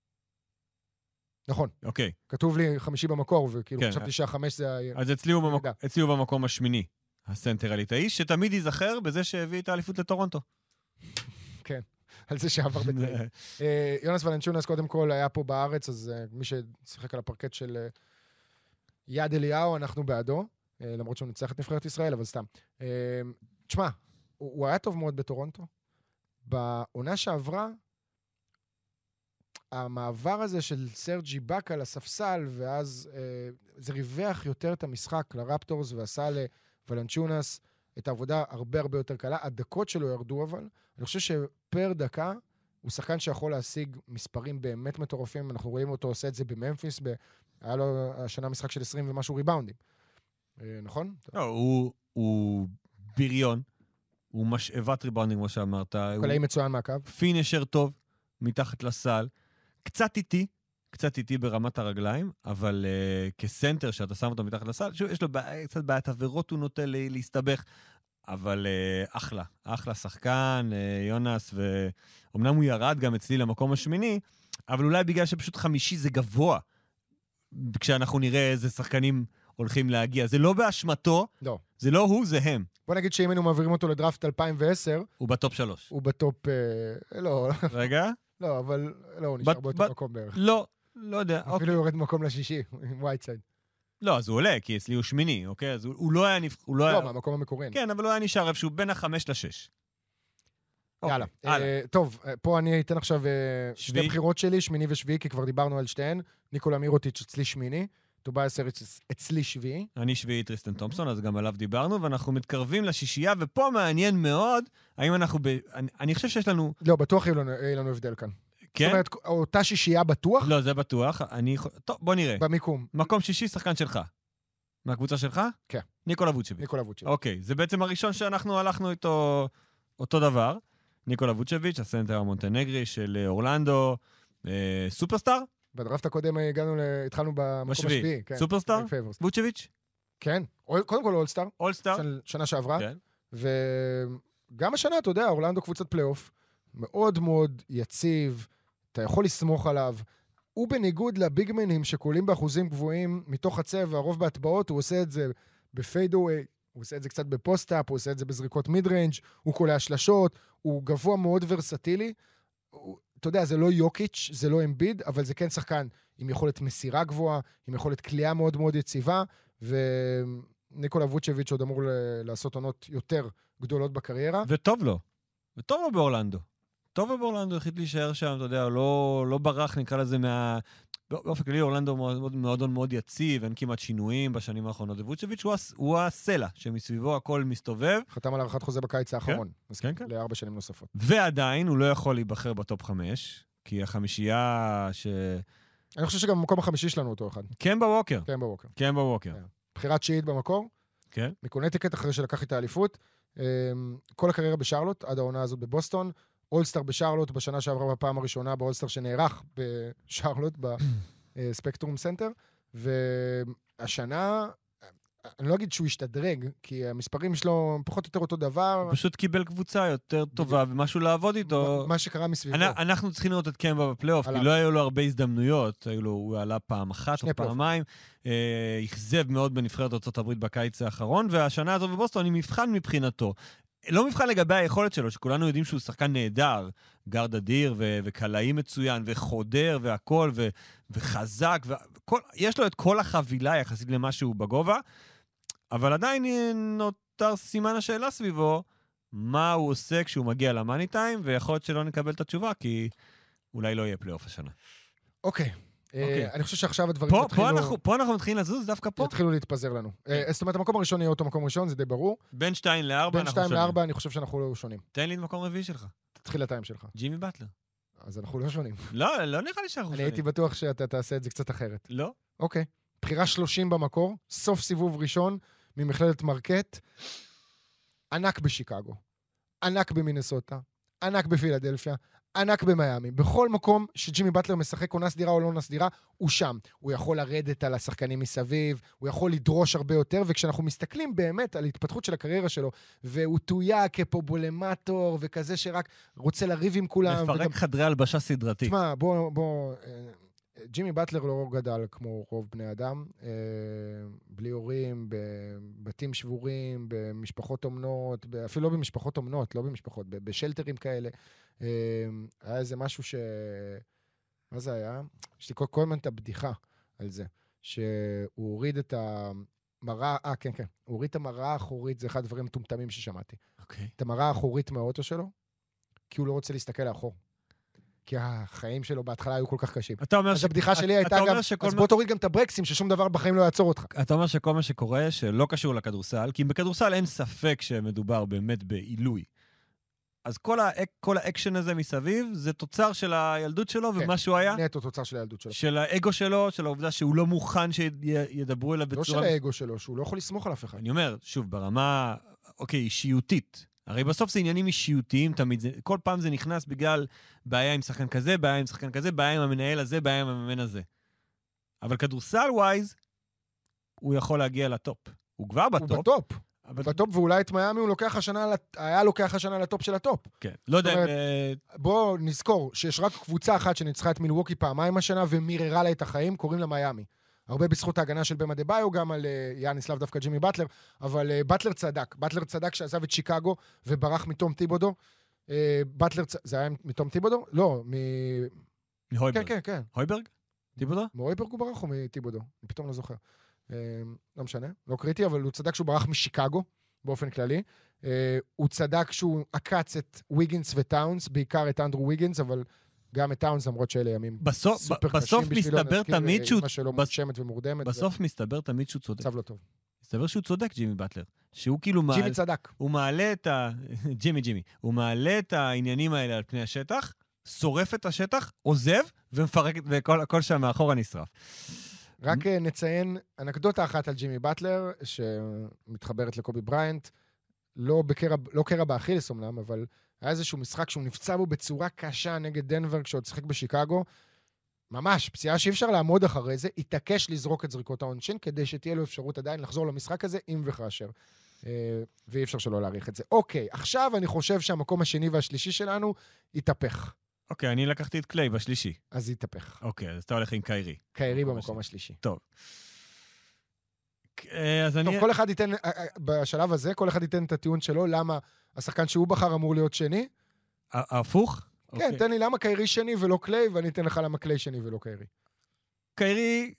נכון. אוקיי. כתוב לי 5 במקור, וכאילו חשבתי שה5 זה הירידה. אז אצלי הוא במקום השמיני, הסנטר הליטאי, שתמיד ייזכר בזה שהביא את האליפות לטורונטו. כן, על זה שעבר בטרייד. יונס ולנצ'ונס קודם כל היה פה בארץ, אז מי ששיחק על הפרקט של יד אליהו, אנחנו בעדו. למרות שהוא ניצח את נבחרת ישראל, אבל סתם. תשמע, הוא היה טוב מאוד בטורונטו. בעונה שעברה, המעבר הזה של סרג'י בקה לספסל, ואז זה ריווח יותר את המשחק לרפטורס, ועשה לוולנצ'ונס את העבודה הרבה הרבה יותר קלה. הדקות שלו ירדו אבל. אני חושב שפר דקה הוא שחקן שיכול להשיג מספרים באמת מטורפים. אנחנו רואים אותו עושה את זה בממפיס, היה לו השנה משחק של 20 ומשהו ריבאונדים. נכון? לא, הוא בריון, הוא משאבת ריבאונדים, כמו שאמרת. קולעי מצוין מהקו. פינישר טוב, מתחת לסל. קצת איטי ברמת הרגליים, אבל כסנטר שאתה שם אותו מתחת לסל, שוב, יש לו קצת בעיית עבירות, הוא נוטה להסתבך, אבל אחלה שחקן, יונס, ואומנם הוא ירד גם אצלי למקום השמיני, אבל אולי בגלל שפשוט חמישי זה גבוה, כשאנחנו נראה איזה שחקנים הולכים להגיע. זה לא באשמתו, לא. זה לא הוא, זה הם. בוא נגיד שאם היינו מעבירים אותו לדראפט 2010, הוא בטופ 3. הוא בטופ, לא. רגע? לא, אבל לא, הוא נשאר באותו מקום בערך. לא יודע. אפילו יורד מקום לשישי, עם וייטסייד. לא, אז הוא עולה, כי אצלי הוא שמיני, אוקיי? אז הוא לא היה לא, מהמקום המקורי. כן, אבל הוא היה נשאר איפשהו בין ה-5 ל-6. יאללה. טוב, פה אני אתן עכשיו שביעי. שתי בחירות שלי, שמיני ושביעי, כי כבר דיברנו על שתיהן. ניקולה מירוטיץ' אצלי שמיני, טובייס אריץ אצלי שביעי. אני שביעי טריסטן תומפסון, אז גם עליו דיברנו, ואנחנו מתקרבים לשישייה, ופה מעניין מאוד, האם אנחנו אני חושב שיש לנו... לא, בטוח יהיה לנו הבדל כאן. כן? זאת אומרת, אותה שישייה בטוח? לא, זה בטוח. טוב, בוא נראה. במיקום. מקום שישי, שחקן שלך. מהקבוצה שלך? כן. ניקולה ווצ'ביץ'. ניקולה ווצ'ביץ'. אוקיי, זה בעצם הראשון שאנחנו הלכנו איתו אותו דבר. ניקולה ווצ'ביץ', הסנטר המונטנגרי של אורלנדו, סופרסטאר? בדראפט הקודם התחלנו במקום השביעי. סופרסטאר? ווצ'ביץ'? כן. קודם כל אולסטאר. אולסטאר? שנה שעברה. כן. וגם השנה, אתה יודע, אורלנדו קבוצת פלייאוף. מאוד מאוד יציב, אתה יכול לסמוך עליו. הוא בניגוד לביגמנים שקולים באחוזים גבוהים מתוך הצבע, הרוב בהטבעות, הוא עושה את זה בפיידווי, הוא עושה את זה קצת בפוסט-אפ, הוא עושה את זה בזריקות מיד-ריינג', הוא קולע שלשות, הוא גבוה מאוד ורסטילי. אתה יודע, זה לא יוקיץ', זה לא אמביד, אבל זה כן שחקן עם יכולת מסירה גבוהה, עם יכולת קליעה מאוד מאוד יציבה, וניקולה ווצ'ביץ' עוד אמור לעשות עונות יותר גדולות בקריירה. וטוב לו באורלנדו. טוב באורלנדו, החליט להישאר שם, אתה יודע, לא ברח, נקרא לזה באופן כללי, אורלנדו מאוד מאוד יציב, אין כמעט שינויים בשנים האחרונות. ווצ'ביץ' הוא הסלע, שמסביבו הכל מסתובב. חתם על הארכת חוזה בקיץ האחרון. כן. ל4 שנים נוספות. ועדיין, הוא לא יכול להיבחר בטופ 5, כי החמישייה אני חושב שגם במקום החמישי שלנו אותו אחד. כן בווקר. כן. בחירת שיעית במקור. כן. מקונטיקט אחרי שלקח את האליפות. כל הקריירה בשרלוט, עד העונה הזאת בבוסטון. אולסטאר בשרלוט בשנה שעברה בפעם הראשונה, באולסטאר שנערך בשרלוט, בספקטרום סנטר, והשנה, אני לא אגיד שהוא השתדרג, כי המספרים שלו פחות או יותר אותו דבר. הוא פשוט קיבל קבוצה יותר טובה, ומשהו לעבוד איתו. מה שקרה מסביבו. אנחנו צריכים לראות את קמבה בפלייאוף, כי לא היו לו הרבה הזדמנויות, הוא עלה פעם אחת או פעמיים, הכזב מאוד בנבחרת ארצות הברית בקיץ האחרון, והשנה הזו בבוסטון היא מבחן מבחינתו. לא מבחן לגבי היכולת שלו, שכולנו יודעים שהוא שחקן נהדר, גרד אדיר וקלעי מצוין, וחודר והכל, וחזק, יש לו את כל החבילה יחסית למה שהוא בגובה, אבל עדיין נותר סימן השאלה סביבו, מה הוא עושה כשהוא מגיע למאני טיים, ויכול להיות שלא נקבל את התשובה, כי אולי לא יהיה פלייאוף השנה. אוקיי. אני חושב שעכשיו הדברים פה אנחנו מתחילים לזוז, דווקא פה. יתחילו להתפזר לנו. זאת אומרת, המקום הראשון יהיה אותו מקום ראשון, זה די ברור. בין 2 ל-4 בין 2 ל-4 אני חושב שאנחנו לא שונים. תן לי את מקום רביעי שלך. תתחיל הטיים שלך. ג'ימי באטלר. אז אנחנו לא שונים. לא נראה לי שאנחנו שונים. אני הייתי בטוח שאתה תעשה את זה קצת אחרת. לא. אוקיי. בחירה 30 במקור, סוף סיבוב ראשון, ממכללת מרקט, ענק בשיקגו, ענק במינסוטה, ענק בפילדלפיה, ענק במיימי. בכל מקום שג'ימי באטלר משחק עונה סדירה או לא עונה סדירה, הוא שם. הוא יכול לרדת על השחקנים מסביב, הוא יכול לדרוש הרבה יותר, וכשאנחנו מסתכלים באמת על התפתחות של הקריירה שלו, והוא תויה כפובולמטור, וכזה שרק רוצה לריב עם כולם. לפרק חדרי הלבשה סדרתי. תשמע, בוא, ג'ימי באטלר לא גדל כמו רוב בני אדם, בלי הורים, בבתים שבורים, במשפחות אומנות, אפילו לא במשפחות אומנות, לא במשפחות, בשלטרים כאלה. היה איזה משהו מה זה היה? יש לי כל הזמן את הבדיחה על זה, שהוא הוריד את המראה, כן, הוא הוריד את המראה האחורית, זה אחד הדברים מטומטמים ששמעתי. אוקיי. את המראה האחורית מהאוטו שלו, כי הוא לא רוצה להסתכל לאחור. כי החיים שלו בהתחלה היו כל כך קשים. אז הבדיחה שלי הייתה גם, אז בוא תוריד גם את הברקסים, ששום דבר בחיים לא יעצור אותך. אתה אומר שכל מה שקורה שלא קשור לכדורסל, כי בכדורסל אין ספק שמדובר באמת בעילוי. אז כל האקשן הזה מסביב, זה תוצר של הילדות שלו, ומה שהוא היה? נטו תוצר של הילדות שלו. של האגו שלו, של העובדה שהוא לא מוכן שידברו אליו בצורה... לא של האגו שלו, שהוא לא יכול לסמוך על אף אחד. אני אומר, שוב, ברמה, אישיותית. הרי בסוף זה עניינים אישיותיים תמיד. כל פעם זה נכנס בגלל בעיה עם שחקן כזה, בעיה עם שחקן כזה, בעיה עם המנהל הזה, בעיה עם המאמן הזה. אבל כדורסל ווייז, הוא יכול להגיע לטופ. הוא כבר בטופ. הוא בטופ. בטופ, ואולי את מיאמי הוא היה לוקח השנה לטופ של הטופ. כן, לא יודע. בואו נזכור שיש רק קבוצה אחת שניצחה את מילווקי פעמיים השנה, ומיררה לה את החיים, קוראים לה מיאמי. הרבה בזכות ההגנה של במה דבאיו, גם על יאניס, לאו דווקא ג'ימי באטלר, אבל באטלר צדק. באטלר צדק שעזב את שיקגו וברח מתום טיבודו. זה היה מתום טיבודו? לא, מהויברג. כן, כן. הויברג? טיבודו? מהויברג הוא ברח או מטיבודו? אני פתאום לא זוכר. לא משנה, לא קריטי, אבל הוא צדק שהוא ברח משיקגו, באופן כללי. הוא צדק שהוא עקץ את ויגינס וטאונס, בעיקר את אנדרו ויגינס, אבל גם את טאונס, למרות שאלה ימים סופר קשים בשבילו, נזכיר אמא שלו מושמת ומורדמת. בסוף מסתבר תמיד שהוא צודק. מצב לא טוב. מסתבר שהוא צודק, ג'ימי באטלר. שהוא כאילו ג'ימי צדק. הוא מעלה את ג'ימי. הוא מעלה את העניינים האלה על פני השטח, שורף את השטח, עוזב, ומפרק, וכל שם מאחורה נשרף. רק נציין אנקדוטה אחת על ג'ימי באטלר, שמתחברת לקובי בריינט, לא קרע באכילס אומנם, אבל היה איזשהו משחק שהוא נפצע בו בצורה קשה נגד דנבר, כשהוא צחק בשיקגו, ממש, פציעה שאי אפשר לעמוד אחרי זה, התעקש לזרוק את זריקות העונשין, כדי שתהיה לו אפשרות עדיין לחזור למשחק הזה, אם וכאשר. ואי אפשר שלא להעריך את זה. אוקיי, עכשיו אני חושב שהמקום השני והשלישי שלנו יתהפך. אוקיי, אני לקחתי את קליי בשלישי. אז יתהפך. אוקיי, אז אתה הולך עם קיירי. קיירי במקום השלישי. טוב. אז אני... טוב, כל אחד ייתן, בשלב הזה, כל אחד ייתן את הטיעון שלו, למה השחקן שהוא בחר אמור להיות שני. הפוך? כן, תן לי למה קיירי שני ולא קליי, ואני אתן לך למה קליי שני ולא קיירי. קיירי...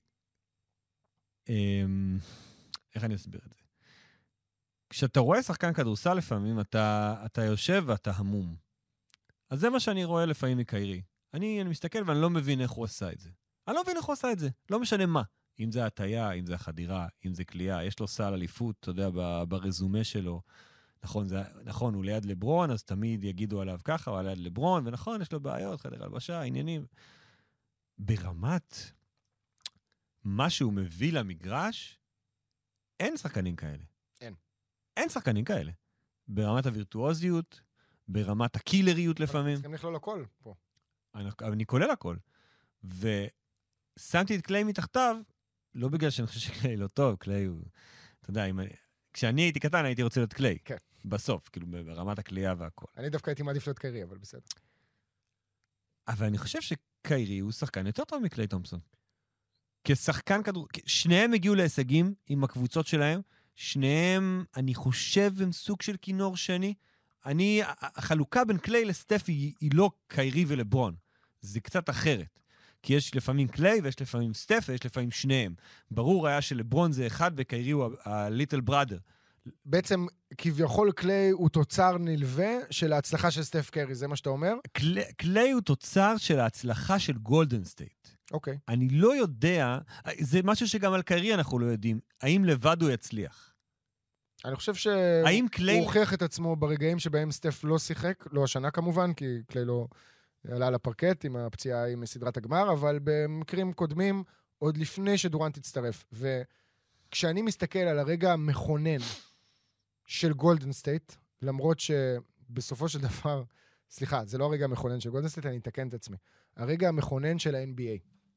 איך אני אסביר את זה? כשאתה רואה שחקן כדורסל לפעמים, אתה יושב ואתה המום. אז זה מה שאני רואה לפעמים מקיירי. אני מסתכל ואני לא מבין איך הוא עשה את זה. אני לא מבין איך הוא עשה את זה. לא משנה מה. אם זה הטיה, אם זה החדירה, אם זה קליעה. יש לו סל אליפות, אתה יודע, ברזומה שלו. נכון, הוא ליד לברון, אז תמיד יגידו עליו ככה, הוא ליד לברון, ונכון, יש לו בעיות, חדר הלבשה, עניינים. ברמת מה שהוא מביא למגרש, אין שחקנים כאלה. אין שחקנים כאלה. ברמת הווירטואוזיות, ברמת הקילריות לפעמים. צריכים לכלול הכל פה. אני כולל הכל. ושמתי את קליי מתחתיו, לא בגלל שאני חושב שקליי לא טוב, קליי הוא... אתה יודע, כשאני הייתי קטן, הייתי רוצה להיות קליי. כן. בסוף, כאילו, ברמת הקליעה והכל. אני דווקא הייתי מעדיף להיות קיירי, אבל בסדר. אבל אני חושב שקיירי הוא שחקן יותר טוב מקליי תומפסון. כשחקן כדור... שניהם הגיעו להישגים עם הקבוצות שלהם, שניהם, אני חושב, הם סוג של כינור שני. החלוקה בין קליי לסטף היא לא קיירי ולברון. זה קצת אחרת. כי יש לפעמים קליי ויש לפעמים סטף ויש לפעמים שניהם. ברור היה שלברון זה אחד וקיירי הוא הליטל בראדר. בעצם כביכול קליי הוא תוצר נלווה של ההצלחה של סטף קרי, זה מה שאתה אומר? קליי הוא תוצר של ההצלחה של גולדן סטייט. אוקיי. אני לא יודע, זה משהו שגם על קיירי אנחנו לא יודעים, האם לבד הוא יצליח? אני חושב שהוא הוכיח את עצמו ברגעים שבהם סטף לא שיחק, לא השנה כמובן, כי קליי לא עלה לפרקט עם הפציעה עם סדרת הגמר, אבל במקרים קודמים, עוד לפני שדורנט הצטרף. וכשאני מסתכל על הרגע המכונן של גולדן סטייט, למרות שבסופו של דבר, סליחה, זה לא הרגע המכונן של גולדן סטייט, אני אתקן את עצמי. הרגע המכונן של ה-NBA,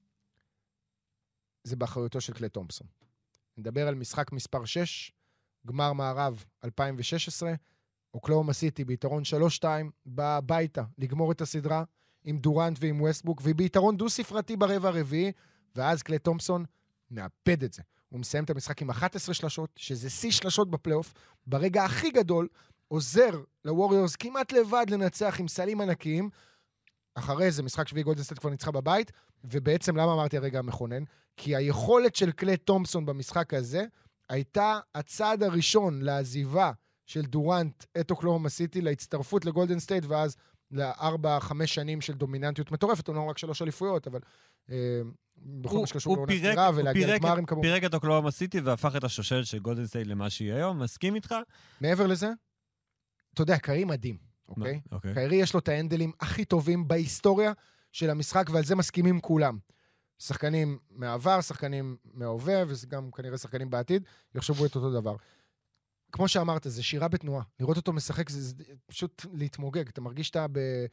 זה באחריותו של קליי תומפסון. נדבר על משחק מספר 6, גמר מערב 2016, אוקלאומה סיטי ביתרון 3-2, באה הביתה לגמור את הסדרה עם דורנט ועם ווסטברוק, והיא ביתרון דו-ספרתי ברבע הרביעי, ואז קליי תומפסון מאבד את זה. הוא מסיים את המשחק עם 11 שלשות, שזה שיא שלשות בפלייאוף, ברגע הכי גדול, עוזר לווריורס כמעט לבד לנצח עם סלים ענקיים, אחרי זה משחק שביעי גולדן סטייט כבר ניצחה בבית, ובעצם למה אמרתי הרגע המכונן? כי היכולת של קליי תומפסון במשחק הזה, הייתה הצעד הראשון לעזיבה של דורנט את אוקלאומה סיטי, להצטרפות לגולדן סטייט, ואז ל4-5 שנים של דומיננטיות מטורפת, הוא לא רק 3 אליפויות, אבל בכל מה שקשור לעונה סדירה, ולהגיע לגמרים כמובן. פירק את אוקלהומה סיטי והפך את השושלת של גולדן סטייט למה שהיא היום, מסכים איתך? מעבר לזה, אתה יודע, קיירי מדהים, אוקיי? קיירי יש לו את ההנדלים הכי טובים בהיסטוריה של המשחק, ועל זה מסכימים כולם. שחקנים מהעבר, שחקנים מההווה, וגם כנראה שחקנים בעתיד, יחשבו את אותו דבר. כמו שאמרת, זה שירה בתנועה. לראות אותו משחק, זה פשוט להתמוגג. אתה מרגיש שאתה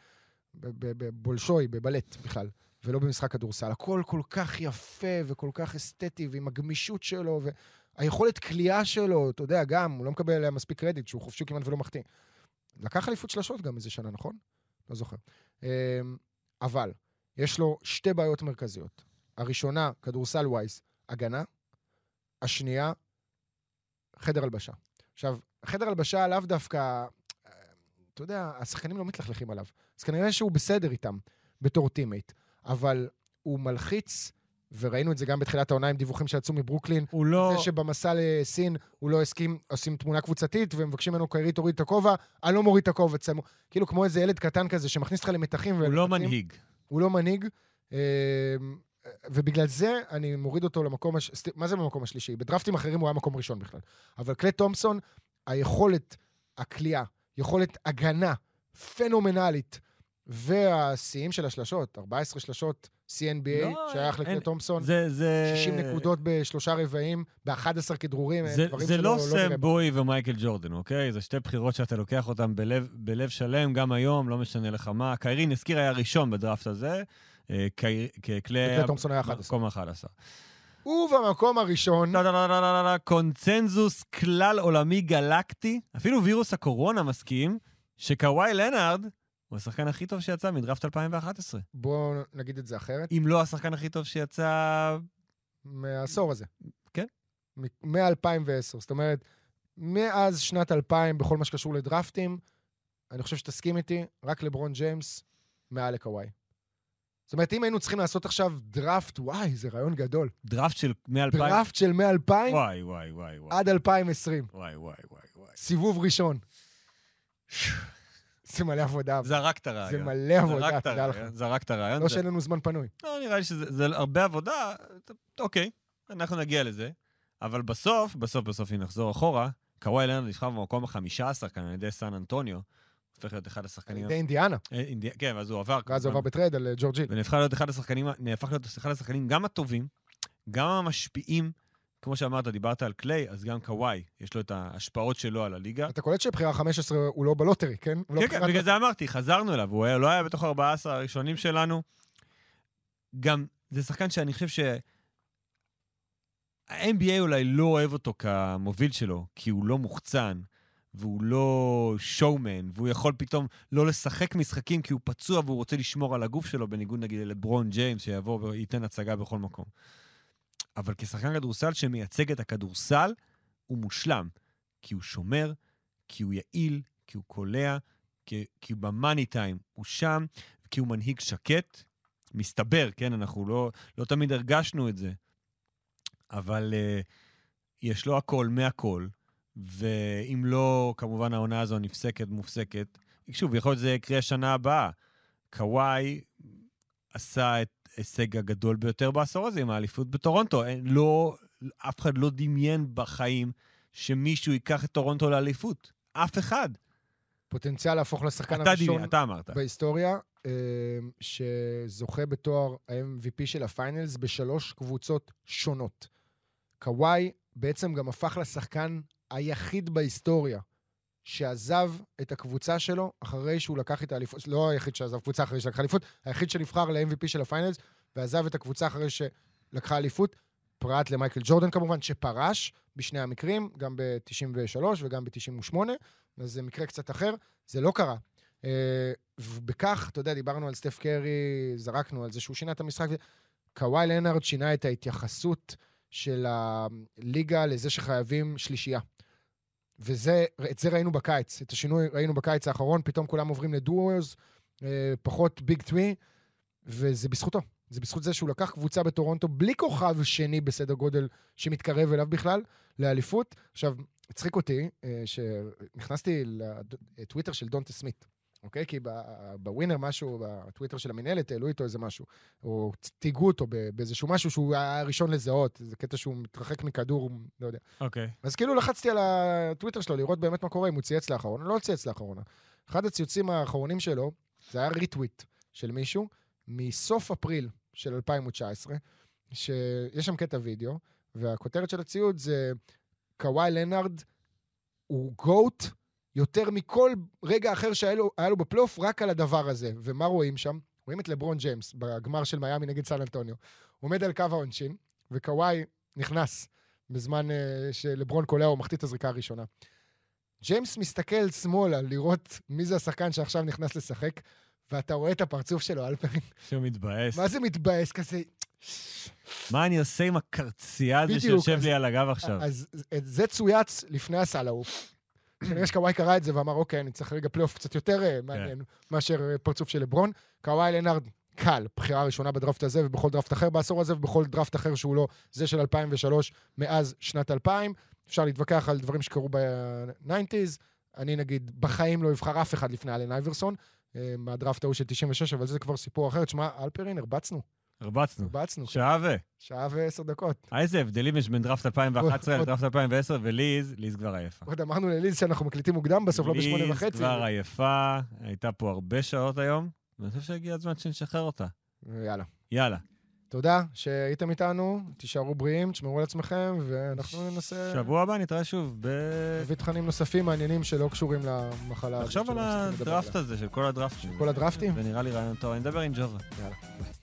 בבולשוי, בבלט בכלל, ולא במשחק כדורסל. הכל כל כך יפה וכל כך אסתטי, ועם הגמישות שלו, והיכולת קליעה שלו, אתה יודע, גם, הוא לא מקבל עליה מספיק קרדיט, שהוא חופשי כמעט ולא מחטיא. לקח אליפות שלשות גם איזה שנה, נכון? לא זוכר. אבל, יש לו 2 בעיות מרכזיות. הראשונה, כדורסל ווייס, הגנה. השנייה, חדר הלבשה. עכשיו, חדר הלבשה עליו דווקא, אתה יודע, השחקנים לא מתלכלכים עליו. אז כנראה שהוא בסדר איתם, בתור טימייט. אבל הוא מלחיץ, וראינו את זה גם בתחילת העונה עם דיווחים שיצאו מברוקלין. הוא לא... זה שבמסע לסין הוא לא הסכים, עושים תמונה קבוצתית, ומבקשים ממנו קיירי תוריד את הכובע, אני לא מוריד את הכובע, כאילו כמו איזה ילד קטן כזה, שמכניס אותך למתחים. הוא לא מנהיג. הוא לא מנהיג, ובגלל זה אני מוריד אותו למקום, מה זה במקום השלישי? בדרפטים אחרים הוא היה מקום ראשון בכלל. אבל קליי תומפסון, היכולת הקליעה, יכולת הגנה פנומנלית, והשיאים של השלשות, 14 שלשות CNBA, שייך לקליי תומפסון, 60 נקודות ב3 רבעים, ב11 כדרורים, זה לא סם בוי ומייקל ג'ורדן, אוקיי? זה 2 בחירות שאתה לוקח אותן בלב שלם, גם היום, לא משנה לך מה. קיירי נזכיר היה ראשון בדראפט הזה, קליי תומפסון היה 11. מקום 11. ובמקום הראשון... קונצנזוס כלל עולמי גלקטי, אפילו וירוס הקורונה מסכים, שקוואי לנארד הוא השחקן הכי טוב שיצא מדראפט 2011. בואו נגיד את זה אחרת. אם לא השחקן הכי טוב שיצא... מהעשור הזה. כן. מ-2010. זאת אומרת, מאז שנת 2000, בכל מה שקשור לדראפטים, אני חושב שתסכים איתי, רק לברון ג'יימס מעל לקוואי. זאת אומרת, אם היינו צריכים לעשות עכשיו דראפט, וואי, זה רעיון גדול. דראפט של מ-2000? דראפט של מ-2000 וואי. עד 2020. וואי. סיבוב ראשון. זה מלא עבודה. זרק את הרעיון. זה מלא עבודה, תדע לך. זרק את הרעיון. לא שאין לנו זמן פנוי. לא, נראה לי שזה הרבה עבודה. אוקיי, אנחנו נגיע לזה. אבל בסוף, אם נחזור אחורה, קוואי לנארד נבחר במקום ה-15 כאן על ידי סן אנטוניו. הופך להיות אחד השחקנים... על ידי אינדיאנה. כן, ואז הוא עבר. ואז הוא עבר בטרייד על ג'ורג'יל. ונהפך להיות אחד השחקנים גם הטובים, גם המשפיעים, כמו שאמרת, דיברת על קליי, אז גם קוואי, יש לו את ההשפעות שלו על הליגה. אתה קולט שבחירה 15 הוא לא בלוטרי, כן? כן, בגלל זה אמרתי, חזרנו אליו, הוא לא היה בתוך 14 הראשונים שלנו. גם, זה שחקן שאני חושב ה-NBA אולי לא אוהב אותו כמוביל שלו, כי הוא לא מוחצן, והוא לא שואומן, והוא יכול פתאום לא לשחק משחקים, כי הוא פצוע והוא רוצה לשמור על הגוף שלו, בניגוד נגיד לברון ג'יימס, שיבוא וייתן הצגה בכל מקום. אבל כשחקן כדורסל שמייצג את הכדורסל, הוא מושלם. כי הוא שומר, כי הוא יעיל, כי הוא קולע, כי הוא במאני טיים, הוא שם, כי הוא מנהיג שקט. מסתבר, כן? אנחנו לא תמיד הרגשנו את זה. אבל יש לו הכל מהכל, ואם לא, כמובן העונה הזו מופסקת. שוב, יכול להיות שזה יקרה השנה הבאה. קוואי עשה את הישג הגדול ביותר בעשור הזה עם האליפות בטורונטו. אף אחד לא דמיין בחיים שמישהו ייקח את טורונטו לאליפות. אף אחד. פוטנציאל להפוך לשחקן הראשון בהיסטוריה, שזוכה בתואר ה-MVP של הפיינלס ב3 קבוצות שונות. קוואי בעצם גם הפך לשחקן היחיד בהיסטוריה שעזב את הקבוצה שלו אחרי שהוא לקח את האליפות, לא היחיד שעזב קבוצה אחרי שלקחה אליפות, היחיד שנבחר ל-MVP של הפיינלס, ועזב את הקבוצה אחרי שלקחה אליפות, פרט למייקל ג'ורדן כמובן, שפרש בשני המקרים, גם ב-93 וגם ב-98, אז זה מקרה קצת אחר, זה לא קרה. ובכך, אתה יודע, דיברנו על סטף קרי, זרקנו על זה שהוא שינה את המשחק, קוואי לנארד שינה את ההתייחסות של הליגה לזה שחייבים שלישייה. ואת זה ראינו בקיץ, את השינוי ראינו בקיץ האחרון, פתאום כולם עוברים לדוארס, פחות ביג טרי, וזה בזכותו. זה בזכות זה שהוא לקח קבוצה בטורונטו, בלי כוכב שני בסדר גודל שמתקרב אליו בכלל, לאליפות. עכשיו, הצחיק אותי, שנכנסתי לטוויטר של דונטה סמית, אוקיי? כי בווינר משהו, בטוויטר של המנהלת, העלו איתו איזה משהו, או תיגעו אותו באיזשהו משהו שהוא היה הראשון לזהות, זה קטע שהוא מתרחק מכדור, לא יודע. אוקיי. אז כאילו לחצתי על הטוויטר שלו, לראות באמת מה קורה, אם הוא צייץ לאחרונה, לא צייץ לאחרונה. אחד הציוצים האחרונים שלו, זה היה ריטוויט של מישהו, מסוף אפריל של 2019, שיש שם קטע וידאו, והכותרת של הציוד זה, קוואי לנארד הוא גוט יותר מכל רגע אחר שהיה לו בפלייאוף, רק על הדבר הזה. ומה רואים שם? רואים את לברון ג'יימס, בגמר של מיאמי נגד סן אנטוניו. הוא עומד על קו העונשין, וקוואי נכנס בזמן שלברון קולע או מחטיא את הזריקה הראשונה. ג'יימס מסתכל שמאלה לראות מי זה השחקן שעכשיו נכנס לשחק, ואתה רואה את הפרצוף שלו, אלפרין. שהוא מתבאס. מה זה מתבאס כזה? מה אני עושה עם הקרצייה הזה שיושב לי על הגב עכשיו? אז זה צויץ לפני הסלאוף. כנראה שקוואי קרא את זה ואמר, אוקיי, אני צריך רגע פלייאוף קצת יותר מעניין מאשר פרצוף של לברון. קוואי לנארד קל, בחירה ראשונה בדראפט הזה ובכל דראפט אחר בעשור הזה ובכל דראפט אחר שהוא לא זה של 2003 מאז שנת 2000. אפשר להתווכח על דברים שקרו ב-90s. אני נגיד בחיים לא אבחר אף אחד לפני אלן אייברסון, מהדראפט ההוא של 96, אבל זה כבר סיפור אחר. תשמע, אלפרין, הרבצנו. שעה ו10 דקות. איזה הבדלים יש בין דראפט 2011 לדראפט 2010, וליז כבר עייפה. עוד אמרנו לליז שאנחנו מקליטים מוקדם, בסוף לא ב8:30. ליז כבר עייפה, הייתה פה הרבה שעות היום, ואני חושב שהגיע הזמן שנשחרר אותה. יאללה. תודה שהייתם איתנו, תישארו בריאים, תשמרו על עצמכם, ואנחנו ננסה... שבוע הבא נתראה שוב ותכנים נוספים מעניינים שלא קשורים למחלה. עכשיו על הדראפט הזה, של כל הדראפטים. כל הדראפטים? ונראה לי רעיון טוב, אני מדבר עם ג'ובה. יאללה.